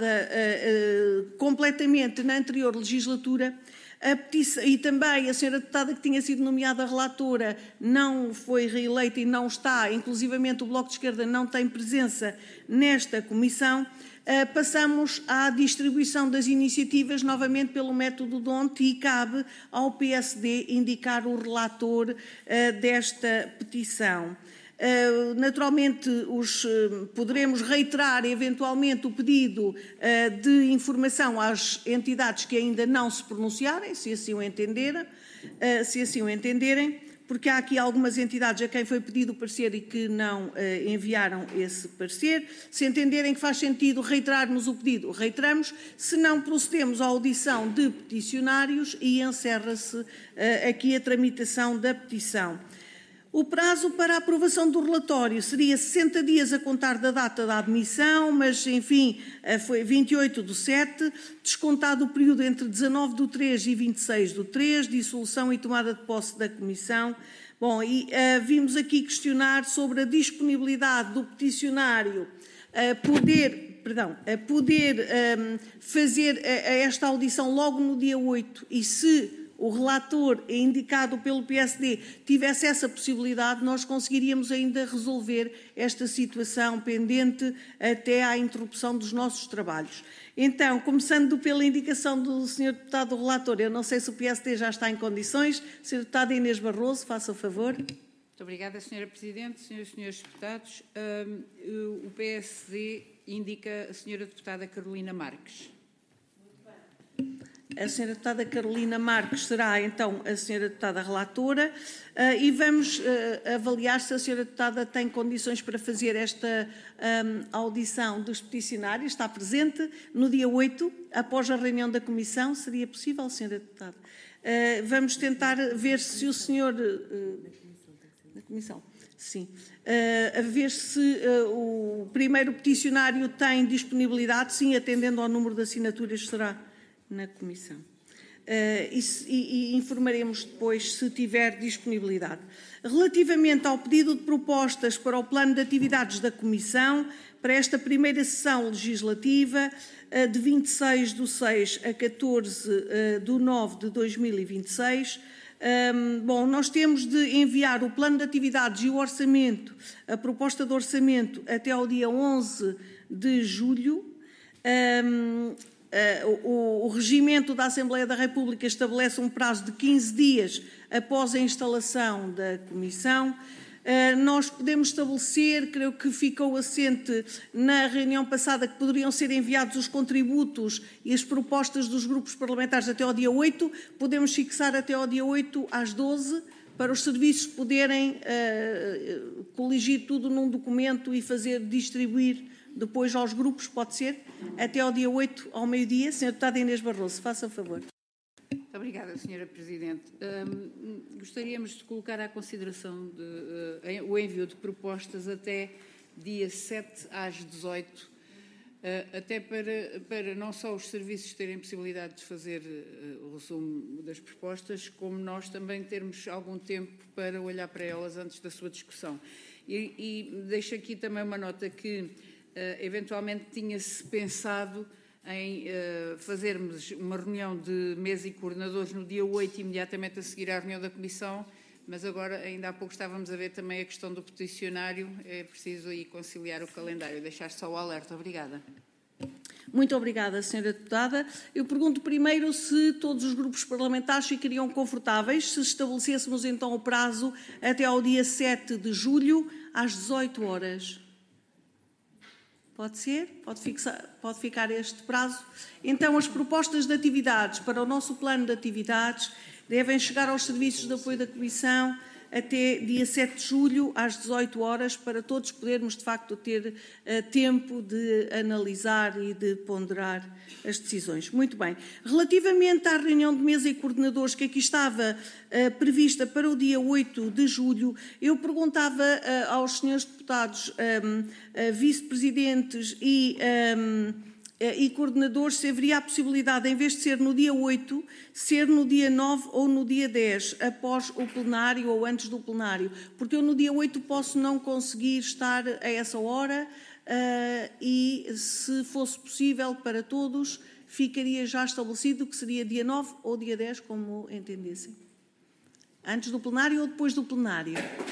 uh, uh, completamente na anterior legislatura, a petição, e também a senhora deputada que tinha sido nomeada relatora não foi reeleita e não está, inclusivamente o Bloco de Esquerda não tem presença nesta comissão, uh, passamos à distribuição das iniciativas novamente pelo método D O N T e cabe ao P S D indicar o relator uh, desta petição. Uh, naturalmente, os, uh, poderemos reiterar eventualmente o pedido uh, de informação às entidades que ainda não se pronunciarem, se assim o entenderem, uh, se assim o entenderem, porque há aqui algumas entidades a quem foi pedido o parecer e que não uh, enviaram esse parecer. Se entenderem que faz sentido reiterarmos o pedido, reiteramos. Se não, procedemos à audição de peticionários e encerra-se uh, aqui a tramitação da petição. O prazo para a aprovação do relatório seria sessenta dias a contar da data da admissão, mas, enfim, foi vinte e oito do sete, descontado o período entre dezanove do três e vinte e seis do três, dissolução e tomada de posse da Comissão. Bom, e uh, vimos aqui questionar sobre a disponibilidade do peticionário a poder, perdão, a poder um, fazer a, a esta audição logo no dia oito, e se o relator indicado pelo P S D tivesse essa possibilidade, nós conseguiríamos ainda resolver esta situação pendente até à interrupção dos nossos trabalhos. Então, começando pela indicação do senhor Deputado relator, eu não sei se o P S D já está em condições. senhora Deputada Inês Barroso, faça o favor. Muito obrigada, senhora Presidente. Senhoras e senhores deputados, um, o P S D indica a senhora Deputada Carolina Marques. A senhora Deputada Carolina Marques será, então, a senhora Deputada relatora uh, e vamos uh, avaliar se a senhora Deputada tem condições para fazer esta um, audição dos peticionários. Está presente no dia oito, após a reunião da Comissão. Seria possível, senhora Deputada? Uh, vamos tentar ver se o senhor... Uh, da Comissão. Sim. Uh, a ver se uh, o primeiro peticionário tem disponibilidade. Sim, atendendo ao número de assinaturas, será na Comissão. Uh, e, e, e informaremos depois se tiver disponibilidade. Relativamente ao pedido de propostas para o plano de atividades da Comissão, para esta primeira sessão legislativa, uh, de vinte e seis do seis a catorze uh, do nove de dois mil e vinte e seis, Um, bom, nós temos de enviar o plano de atividades e o orçamento, a proposta de orçamento, até ao dia onze de julho. Um, uh, o, o regimento da Assembleia da República estabelece um prazo de quinze dias após a instalação da Comissão. Uh, nós podemos estabelecer, creio que ficou assente na reunião passada, que poderiam ser enviados os contributos e as propostas dos grupos parlamentares até ao dia oito. Podemos fixar até ao dia oito às doze, para os serviços poderem uh, coligir tudo num documento e fazer distribuir depois aos grupos, pode ser? Até ao dia oito, ao meio-dia. senhora Deputada Inês Barroso, faça favor. Muito obrigada, senhora Presidente. Um, gostaríamos de colocar à consideração de, uh, o envio de propostas até dia sete às dezoito, uh, até para, para não só os serviços terem possibilidade de fazer uh, o resumo das propostas, como nós também termos algum tempo para olhar para elas antes da sua discussão. E, e deixo aqui também uma nota que, uh, eventualmente, tinha-se pensado em uh, fazermos uma reunião de mesa e coordenadores no dia oito, imediatamente a seguir à reunião da Comissão, mas agora, ainda há pouco, estávamos a ver também a questão do peticionário. É preciso aí conciliar o calendário. Deixar só o alerta. Obrigada. Muito obrigada, senhora Deputada. Eu pergunto primeiro se todos os grupos parlamentares ficariam confortáveis se estabelecêssemos então o prazo até ao dia sete de julho, às dezoito horas. Pode ser? Pode, fixar, pode ficar este prazo? Então, as propostas de atividades para o nosso plano de atividades devem chegar aos serviços de apoio da Comissão até dia sete de julho, às dezoito horas, para todos podermos, de facto, ter uh, tempo de analisar e de ponderar as decisões. Muito bem. Relativamente à reunião de mesa e coordenadores que aqui estava uh, prevista para o dia oito de julho, eu perguntava uh, aos senhores deputados, um, uh, vice-presidentes e... Um, e coordenadores, se haveria a possibilidade, em vez de ser no dia oito, ser no dia nove ou no dia dez, após o plenário ou antes do plenário. Porque eu no dia oito posso não conseguir estar a essa hora uh, e, se fosse possível para todos, ficaria já estabelecido que seria dia nove ou dia dez, como entendessem. Antes do plenário ou depois do plenário?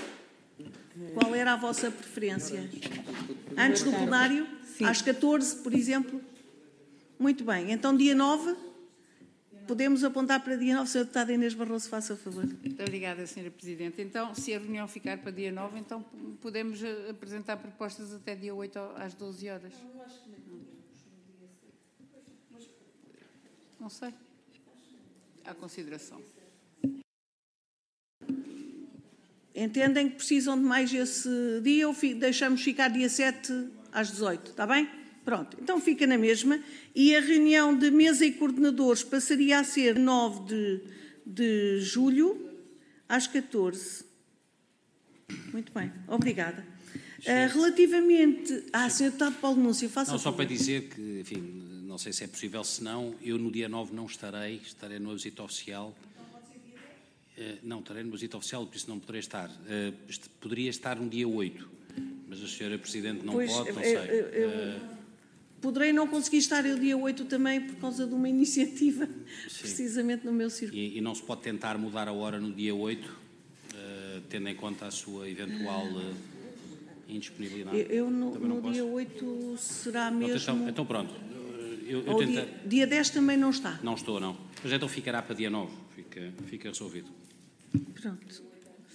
Qual era a vossa preferência? Antes do plenário? Sim. Às catorze, por exemplo? Muito bem. Então, dia nove, podemos apontar para dia nove. senhora Deputada Inês Barroso, faça o favor. Muito obrigada, senhora Presidente. Então, se a reunião ficar para dia nove, então podemos apresentar propostas até dia oito às doze horas. Não sei. À consideração. Entendem que precisam de mais esse dia ou deixamos ficar dia sete às dezoito, está bem? Pronto, então fica na mesma. E a reunião de mesa e coordenadores passaria a ser nove de julho, às catorze. Muito bem, obrigada. Uh, relativamente... Ah, senhor Deputado Paulo Núncio, faça Não, só favor. para dizer que, enfim, não sei se é possível, se não, eu no dia nove não estarei, estarei numa visita oficial. Uh, não, estarei numa visita oficial, por isso não poderei estar. Uh, poderia estar no dia oito, mas a senhora Presidente não Pois, pode, não eu, sei. eu, eu Uh, poderei não conseguir estar o dia oito também por causa de uma iniciativa, Sim. precisamente no meu círculo. e, e não se pode tentar mudar a hora no dia oito, uh, tendo em conta a sua eventual uh, indisponibilidade. Eu, eu no, Também não no posso. dia oito será Pronto, mesmo... então, então pronto. Eu, eu Ou tento... dia, dia dez também não está. Não estou, não. Mas então ficará para dia nove. Fica, fica resolvido. Pronto.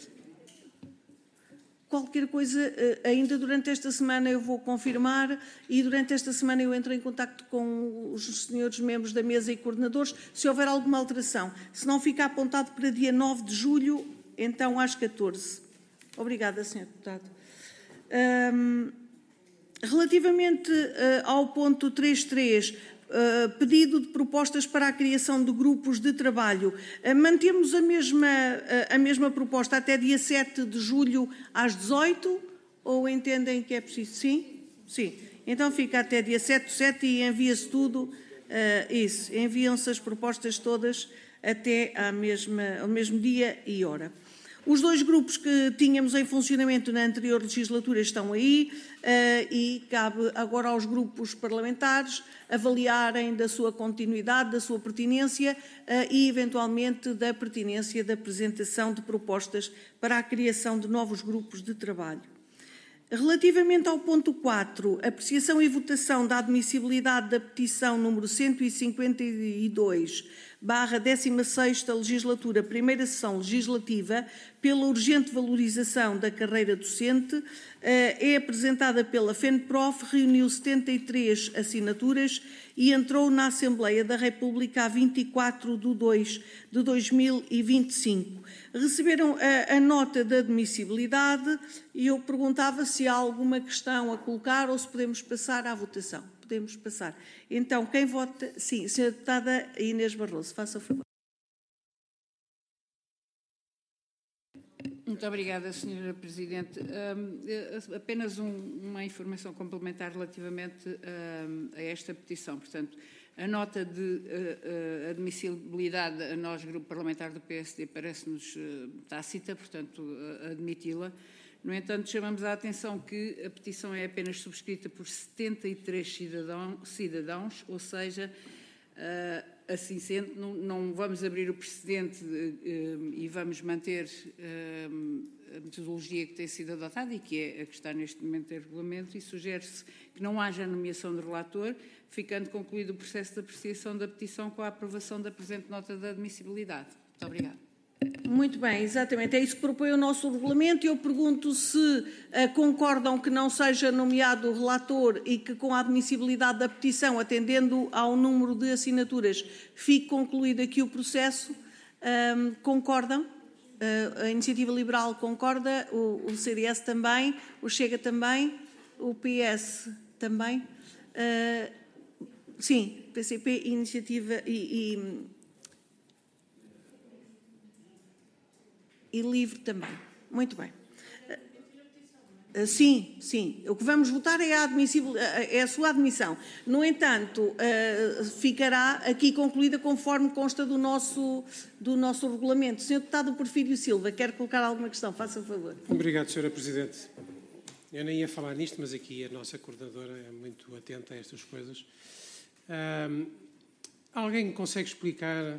Qualquer coisa, ainda durante esta semana eu vou confirmar e durante esta semana eu entro em contacto com os senhores membros da mesa e coordenadores se houver alguma alteração. Se não fica apontado para dia nove de julho, então às catorze. Obrigada, senhor Deputado. Um, relativamente uh, ao ponto três ponto três, Uh, pedido de propostas para a criação de grupos de trabalho. Uh, mantemos a mesma, uh, a mesma proposta até dia sete de julho às dezoito ou entendem que é preciso? Sim? Sim. Então fica até dia sete do sete e envia-se tudo, uh, isso, enviam-se as propostas todas até à mesma, ao mesmo dia e hora. Os dois grupos que tínhamos em funcionamento na anterior legislatura estão aí uh, e cabe agora aos grupos parlamentares avaliarem da sua continuidade, da sua pertinência uh, e, eventualmente, da pertinência da apresentação de propostas para a criação de novos grupos de trabalho. Relativamente ao ponto quatro, apreciação e votação da admissibilidade da petição número cento e cinquenta e dois, barra décima sexta legislatura, primeira sessão legislativa, pela urgente valorização da carreira docente, é apresentada pela FENPROF, reuniu setenta e três assinaturas e entrou na Assembleia da República a vinte e quatro de dois de dois mil e vinte e cinco. Receberam a, a nota de admissibilidade e eu perguntava se há alguma questão a colocar ou se podemos passar à votação. Podemos passar. Então, quem vota... Sim, senhora Deputada Inês Barroso, faça o favor. Muito obrigada, senhora Presidente. Um, apenas um, uma informação complementar relativamente um, a esta petição. Portanto, a nota de uh, uh, admissibilidade a nós, Grupo Parlamentar do P S D, parece-nos uh, tácita, portanto, uh, admiti-la. No entanto, chamamos a atenção que a petição é apenas subscrita por setenta e três cidadãos, cidadãos ou seja, uh, assim sendo, não, não vamos abrir o precedente uh, e vamos manter uh, a metodologia que tem sido adotada e que é a que está neste momento em regulamento e sugere-se que não haja nomeação de relator, ficando concluído o processo de apreciação da petição com a aprovação da presente nota de admissibilidade. Muito obrigada. Muito bem, exatamente. É isso que propõe o nosso regulamento. Eu pergunto se uh, concordam que não seja nomeado o relator e que, com a admissibilidade da petição, atendendo ao número de assinaturas, fique concluído aqui o processo. Um, concordam? Uh, a Iniciativa Liberal concorda, o, o C D S também, o Chega também, o P S também. Uh, sim, P C P, Iniciativa e... e E livre também. Muito bem. Sim, sim. O que vamos votar é a, admissível, é a sua admissão. No entanto, ficará aqui concluída conforme consta do nosso, do nosso regulamento. senhor Deputado Porfírio Silva, quer colocar alguma questão? Faça favor. Obrigado, senhora Presidente. Eu nem ia falar nisto, mas aqui a nossa coordenadora é muito atenta a estas coisas. Um, alguém consegue explicar...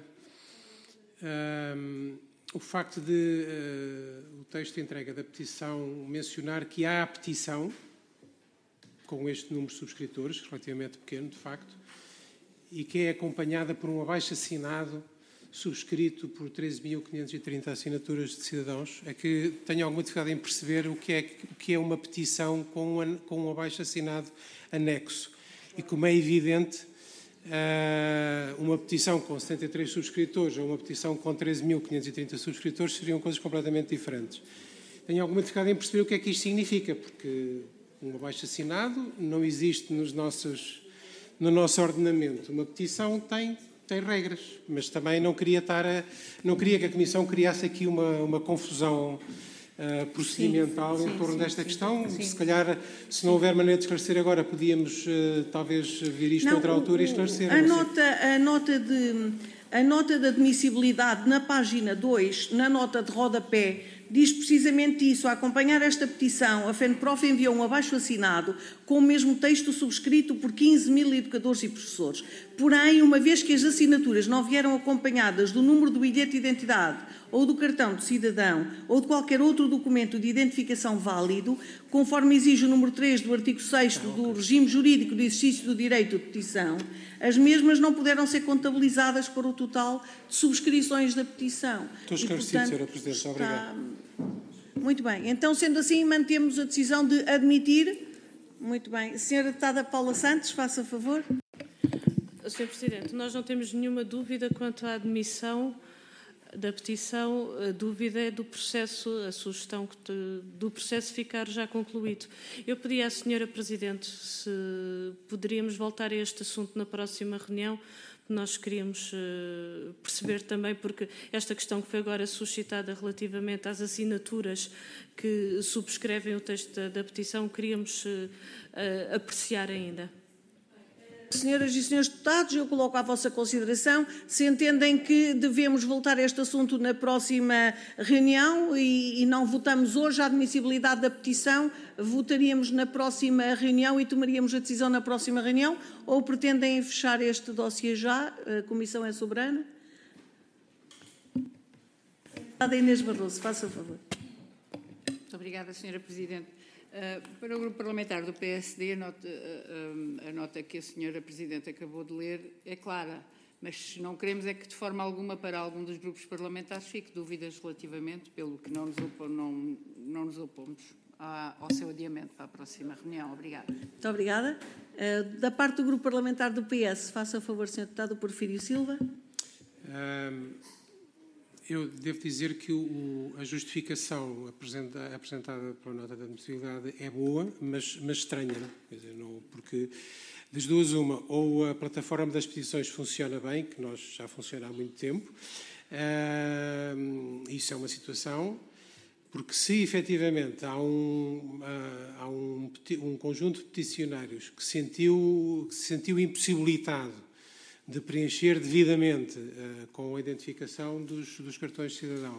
Um, o facto de uh, o texto de entrega da petição mencionar que há a petição, com este número de subscritores, relativamente pequeno, de facto, e que é acompanhada por um abaixo-assinado subscrito por treze mil quinhentas e trinta assinaturas de cidadãos, é que tenho alguma dificuldade em perceber o que é, o que é uma petição com um, com um abaixo-assinado anexo. E como é evidente... Uh, uma petição com setenta e três subscritores ou uma petição com treze mil quinhentos e trinta subscritores seriam coisas completamente diferentes. Tenho alguma dificuldade em perceber o que é que isto significa, porque um abaixo-assinado não existe nos nossos, no nosso ordenamento. Uma petição tem, tem regras, mas também não queria, estar a, não queria que a Comissão criasse aqui uma, uma confusão uh, procedimental sim, em sim, torno sim, desta sim, questão. sim. Se calhar, se não houver maneira de esclarecer agora, podíamos uh, talvez ver isto não, noutra altura e esclarecer. A nota, a, nota de, a nota de admissibilidade na página dois, na nota de rodapé, diz precisamente isso. A acompanhar esta petição, a FENPROF enviou um abaixo-assinado com o mesmo texto subscrito por quinze mil educadores e professores. Porém, uma vez que as assinaturas não vieram acompanhadas do número do bilhete de identidade ou do cartão de cidadão ou de qualquer outro documento de identificação válido, conforme exige o número três do artigo sexto do regime jurídico de exercício do direito de petição, as mesmas não puderam ser contabilizadas para o total de subscrições da petição. Estou esclarecido, senhora Presidente. Está... Obrigado. Muito bem. Então, sendo assim, mantemos a decisão de admitir. Muito bem. Senhora Deputada Paula Santos, faça favor. senhor Presidente, nós não temos nenhuma dúvida quanto à admissão da petição. A dúvida é do processo, a sugestão que te, do processo ficar já concluído. Eu pedi à senhora Presidente se poderíamos voltar a este assunto na próxima reunião. Nós queríamos uh, perceber também, porque esta questão que foi agora suscitada relativamente às assinaturas que subscrevem o texto da, da petição, queríamos uh, uh, apreciar ainda. Senhoras e senhores deputados, eu coloco à vossa consideração se entendem que devemos voltar a este assunto na próxima reunião e, e não votamos hoje a admissibilidade da petição, votaríamos na próxima reunião e tomaríamos a decisão na próxima reunião, ou pretendem fechar este dossiê já? A Comissão é soberana? Deputada Inês Barroso, faça o favor. Muito obrigada, senhora Presidente. Uh, para o Grupo Parlamentar do P S D, a nota, uh, a nota que a senhora Presidente acabou de ler é clara, mas não queremos é que de forma alguma para algum dos grupos parlamentares fique dúvidas relativamente, pelo que não nos, opom, não, não nos opomos à, ao seu adiamento para a próxima reunião. Obrigada. Muito obrigada. Uh, da parte do Grupo Parlamentar do P S, faça o favor, senhor Deputado Porfírio Silva. Um... Eu devo dizer que o, a justificação apresenta, apresentada pela nota de admissibilidade é boa, mas, mas estranha, não? Quer dizer, não, porque das duas uma, ou a plataforma das petições funciona bem, que nós já funciona há muito tempo, uh, isso é uma situação, porque se efetivamente há um, uh, há um, um conjunto de peticionários que, sentiu, que se sentiu impossibilitado de preencher devidamente uh, com a identificação dos, dos cartões de cidadão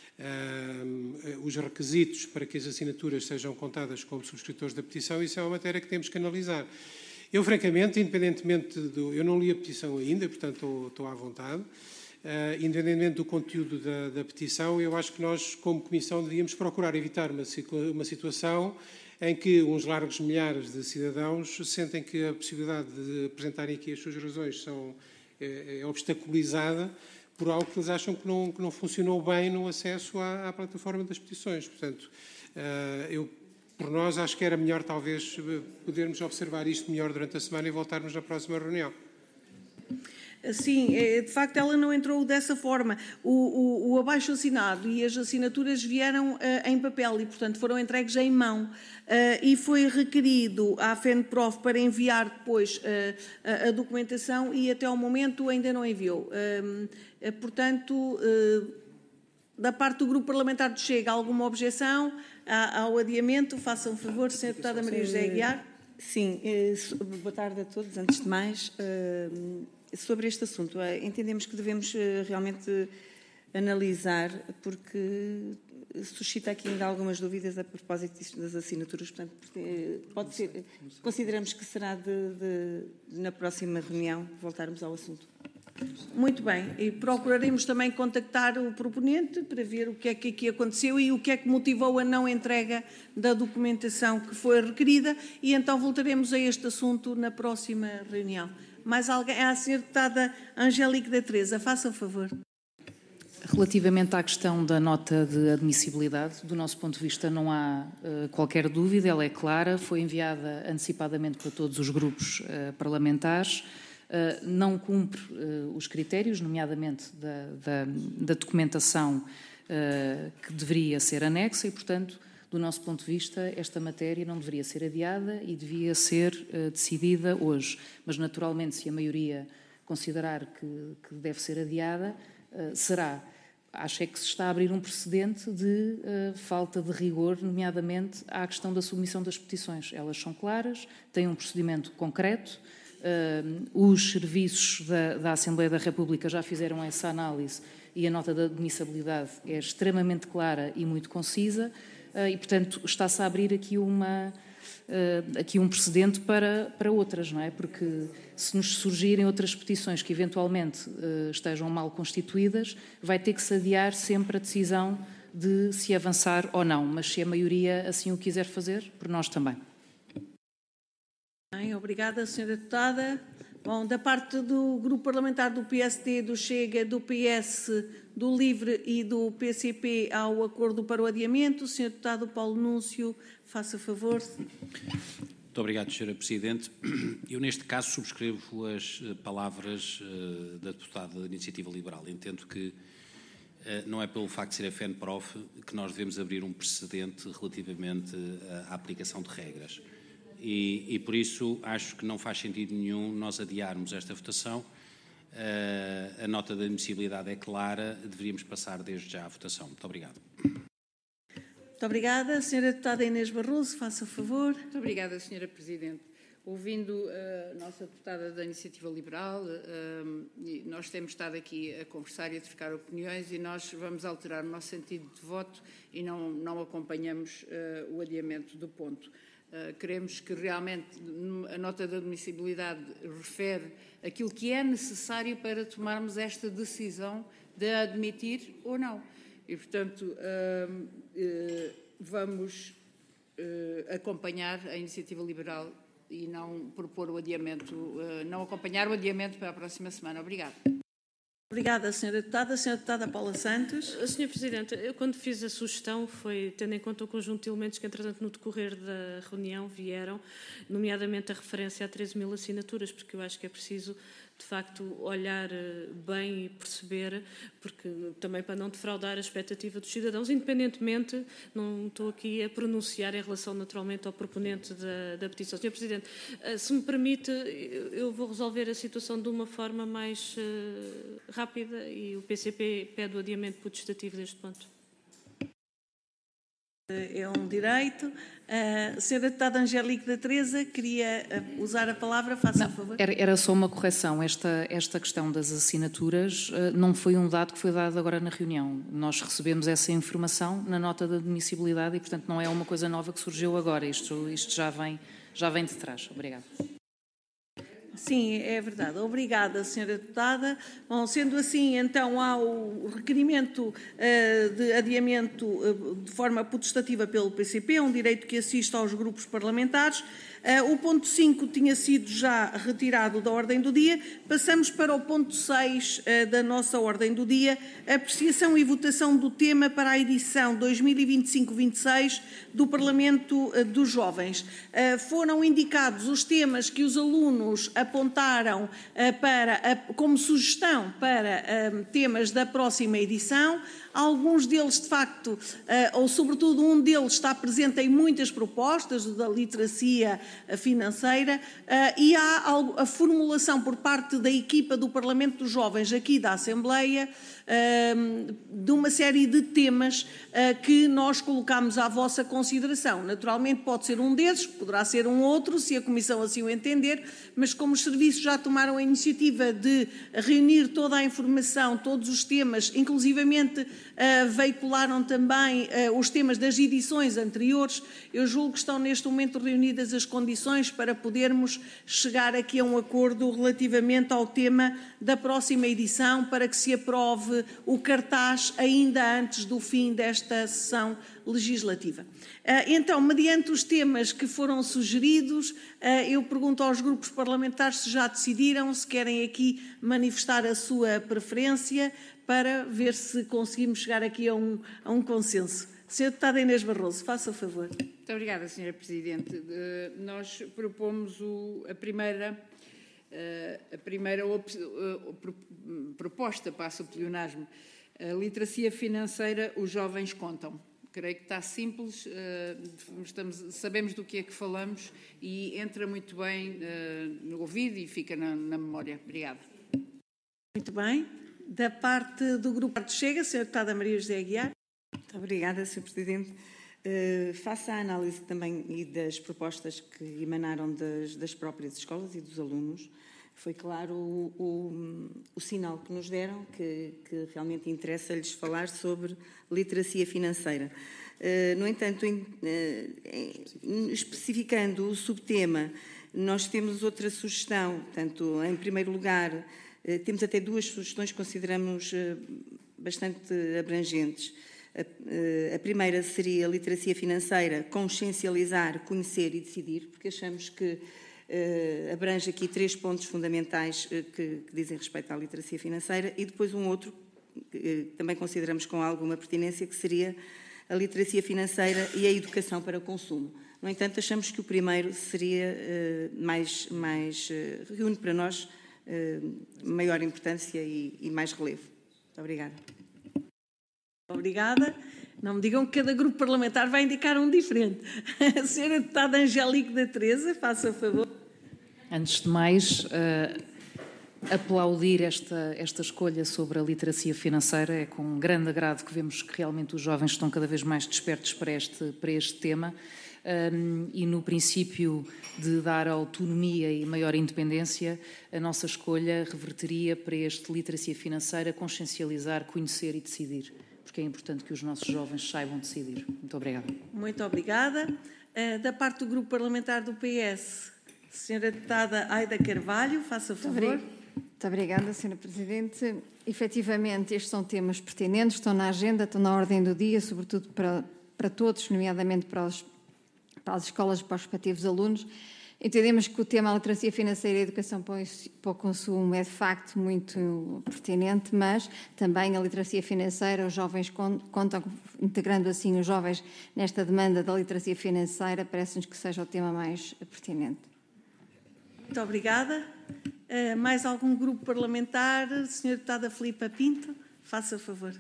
uh, os requisitos para que as assinaturas sejam contadas como subscritores da petição, isso é uma matéria que temos que analisar. Eu, francamente, independentemente do... Eu não li a petição ainda, portanto, estou, estou à vontade. Uh, independentemente do conteúdo da, da petição, eu acho que nós, como Comissão, devíamos procurar evitar uma, uma situação em que uns largos milhares de cidadãos sentem que a possibilidade de apresentarem aqui as suas razões são, é, é obstaculizada por algo que eles acham que não, que não funcionou bem no acesso à, à plataforma das petições. Portanto, uh, eu, por nós, acho que era melhor, talvez, podermos observar isto melhor durante a semana e voltarmos na próxima reunião. Sim, de facto ela não entrou dessa forma. O, o, o abaixo-assinado e as assinaturas vieram uh, em papel e, portanto, foram entregues em mão. Uh, e foi requerido à FENPROF para enviar depois uh, a, a documentação e até ao momento ainda não enviou. Uh, uh, portanto, uh, da parte do Grupo Parlamentar do Chega, alguma objeção ao adiamento? Façam um favor, senhora Deputada Maria José Aguiar. Sim, uh, boa tarde a todos. Antes de mais... Uh, Sobre este assunto, entendemos que devemos realmente analisar, porque suscita aqui ainda algumas dúvidas a propósito disto das assinaturas, portanto, pode ser, consideramos que será de, de, na próxima reunião voltarmos ao assunto. Muito bem, e procuraremos também contactar o proponente para ver o que é que aqui aconteceu e o que é que motivou a não entrega da documentação que foi requerida, e então voltaremos a este assunto na próxima reunião. Mais alguém? Ah, a senhora Deputada Angélica da Teresa, faça o favor. Relativamente à questão da nota de admissibilidade, do nosso ponto de vista não há uh, qualquer dúvida, ela é clara, foi enviada antecipadamente para todos os grupos uh, parlamentares, uh, não cumpre uh, os critérios, nomeadamente da, da, da documentação uh, que deveria ser anexa e, portanto, do nosso ponto de vista, esta matéria não deveria ser adiada e devia ser uh, decidida hoje. Mas, naturalmente, se a maioria considerar que, que deve ser adiada, uh, será. acho é que se está a abrir um precedente de uh, falta de rigor, nomeadamente à questão da submissão das petições. Elas são claras, têm um procedimento concreto, uh, os serviços da, da Assembleia da República já fizeram essa análise e a nota de admissibilidade é extremamente clara e muito concisa, uh, e, portanto, está-se a abrir aqui uma... Uh, aqui um precedente para, para outras, não é? Porque se nos surgirem outras petições que eventualmente uh, estejam mal constituídas, vai ter que se adiar sempre a decisão de se avançar ou não, mas se a maioria assim o quiser fazer, por nós também. Bem, obrigada, senhora Deputada. Bom, da parte do Grupo Parlamentar do P S D, do Chega, do P S, do LIVRE e do P C P ao acordo para o adiamento, o senhor Deputado Paulo Núncio, faça favor. Muito obrigado, senhora Presidente. Eu, neste caso, subscrevo as palavras uh, da deputada da Iniciativa Liberal. Entendo que uh, não é pelo facto de ser a FENPROF que nós devemos abrir um precedente relativamente uh, à aplicação de regras. E, e, por isso, acho que não faz sentido nenhum nós adiarmos esta votação. Uh, a nota de admissibilidade é clara, deveríamos passar desde já à votação. Muito obrigado. Muito obrigada. Senhora Deputada Inês Barroso, faça favor. Muito obrigada, senhora Presidente. Ouvindo a nossa deputada da Iniciativa Liberal, uh, nós temos estado aqui a conversar e a trocar opiniões e nós vamos alterar o nosso sentido de voto e não, não acompanhamos uh, o adiamento do ponto. Uh, queremos que realmente a nota de admissibilidade refere aquilo que é necessário para tomarmos esta decisão de admitir ou não. E, portanto, uh, uh, vamos uh, acompanhar a Iniciativa Liberal e não propor o adiamento, uh, não acompanhar o adiamento para a próxima semana. Obrigada. Obrigada, senhora Deputada. Senhora Deputada Paula Santos. senhora Presidente, eu quando fiz a sugestão foi tendo em conta o conjunto de elementos que, entretanto, no decorrer da reunião vieram, nomeadamente a referência a treze mil assinaturas, porque eu acho que é preciso, de facto, olhar bem e perceber, porque também para não defraudar a expectativa dos cidadãos, independentemente, não estou aqui a pronunciar em relação naturalmente ao proponente da, da petição. senhora Presidente, se me permite, eu vou resolver a situação de uma forma mais uh, rápida e o P C P pede o adiamento potestativo deste ponto. É um direito. A senhora Deputada Angélica da Teresa queria usar a palavra, faça não, favor. Era, era só uma correção. Esta, esta questão das assinaturas uh, não foi um dado que foi dado agora na reunião. Nós recebemos essa informação na nota de admissibilidade e, portanto, não é uma coisa nova que surgiu agora. Isto, isto já, vem, já vem de trás. Obrigada. Sim, é verdade. Obrigada, senhora Deputada. Bom, sendo assim, então, há o requerimento uh, de adiamento uh, de forma potestativa pelo P C P, um direito que assiste aos grupos parlamentares. Uh, o ponto cinco tinha sido já retirado da ordem do dia. Passamos para o ponto seis uh, da nossa ordem do dia, apreciação e votação do tema para a edição dois mil e vinte e cinco vinte e seis do Parlamento uh, dos Jovens. Uh, foram indicados os temas que os alunos apontaram uh, para, uh, como sugestão para uh, temas da próxima edição. Alguns deles, de facto, uh, ou sobretudo um deles está presente em muitas propostas, o da literacia financeira, uh, e há a formulação por parte da equipa do Parlamento dos Jovens aqui da Assembleia uh, de uma série de temas uh, que nós colocamos à vossa consideração. Naturalmente pode ser um desses, poderá ser um outro, se a Comissão assim o entender, mas como os serviços já tomaram a iniciativa de reunir toda a informação, todos os temas, inclusivamente uh, veicularam também uh, os temas das edições anteriores, eu julgo que estão neste momento reunidas as condições para podermos chegar aqui a um acordo relativamente ao tema da próxima edição, para que se aprove o cartaz ainda antes do fim desta sessão legislativa. Então, mediante os temas que foram sugeridos, eu pergunto aos grupos parlamentares se já decidiram, se querem aqui manifestar a sua preferência, para ver se conseguimos chegar aqui a um, a um consenso. senhora Deputada Inês Barroso, faça o favor. Muito obrigada, senhora Presidente. Uh, nós propomos o, a primeira, uh, a primeira op, uh, pro, proposta, passa o pleonasmo, a literacia financeira, os jovens contam. Creio que está simples, uh, estamos, sabemos do que é que falamos e entra muito bem uh, no ouvido e fica na, na memória. Obrigada. Muito bem. Da parte do Grupo do Chega, senhora Deputada Maria José Aguiar. Muito obrigada, senhor Presidente. Uh, faça a análise também e das propostas que emanaram das, das próprias escolas e dos alunos. Foi claro o, o, o sinal que nos deram, que, que realmente interessa-lhes falar sobre literacia financeira. Uh, no entanto, em, uh, especificando o subtema, nós temos outra sugestão. Portanto, em primeiro lugar, uh, temos até duas sugestões que consideramos uh, bastante abrangentes. A, a primeira seria a literacia financeira, consciencializar, conhecer e decidir, porque achamos que uh, abrange aqui três pontos fundamentais uh, que, que dizem respeito à literacia financeira, e depois um outro, que uh, também consideramos com alguma pertinência, que seria a literacia financeira e a educação para o consumo. No entanto, achamos que o primeiro seria uh, mais, mais uh, reúne para nós uh, maior importância e, e mais relevo. Muito obrigada. Obrigada. Não me digam que cada grupo parlamentar vai indicar um diferente. A senhora Deputada Angélica da Teresa, faça o favor. Antes de mais, uh, aplaudir esta, esta escolha sobre a literacia financeira. É com grande agrado que vemos que realmente os jovens estão cada vez mais despertos para este, para este tema. Um, e no princípio de dar autonomia e maior independência, a nossa escolha reverteria para este literacia financeira, consciencializar, conhecer e decidir, porque é importante que os nossos jovens saibam decidir. Muito obrigada. Muito obrigada. Uh, da parte do Grupo Parlamentar do P S, senhora Deputada Aida Carvalho, faça o favor. Muito obrigada, senhora Presidente. Efetivamente, estes são temas pertinentes, estão na agenda, estão na ordem do dia, sobretudo para, para todos, nomeadamente para os para as escolas e para os respectivos alunos. Entendemos que o tema literacia financeira e educação para o consumo é de facto muito pertinente, mas também a literacia financeira, os jovens contam, integrando assim os jovens nesta demanda da literacia financeira, parece-nos que seja o tema mais pertinente. Muito obrigada. Uh, mais algum grupo parlamentar? senhora Deputada Filipa Pinto, faça favor.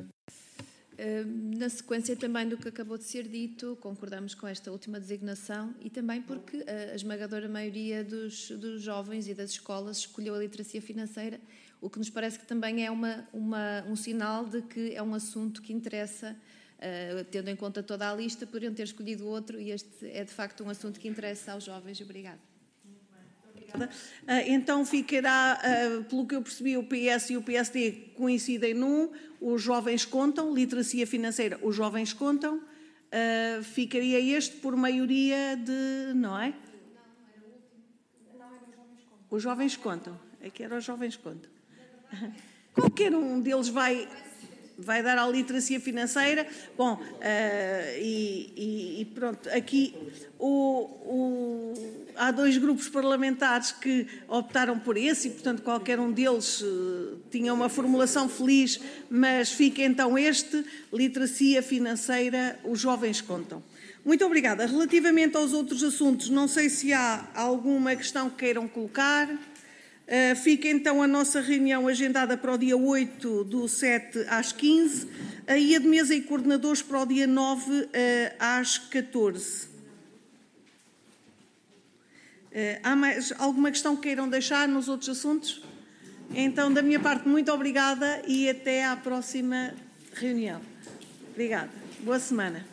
Na sequência também do que acabou de ser dito, concordamos com esta última designação e também porque a esmagadora maioria dos, dos jovens e das escolas escolheu a literacia financeira, o que nos parece que também é uma, uma, um sinal de que é um assunto que interessa, uh, tendo em conta toda a lista, poderiam ter escolhido outro e este é de facto um assunto que interessa aos jovens. Obrigada. Então ficará, pelo que eu percebi, o P S e o P S D coincidem num, os jovens contam, literacia financeira, os jovens contam, ficaria este por maioria de, não é? Os jovens contam, é que era os jovens contam. Qualquer um deles vai... vai dar à literacia financeira. Bom, uh, e, e, e pronto, aqui o, o, há dois grupos parlamentares que optaram por esse e, portanto, qualquer um deles uh, tinha uma formulação feliz, mas fica então este, literacia financeira, os jovens contam. Muito obrigada. Relativamente aos outros assuntos, não sei se há alguma questão que queiram colocar. Uh, fica então a nossa reunião agendada para o dia oito do sete às quinze, a I A de mesa e coordenadores para o dia nove uh, às catorze. Uh, há mais alguma questão que queiram deixar nos outros assuntos? Então, da minha parte, muito obrigada e até à próxima reunião. Obrigada. Boa semana.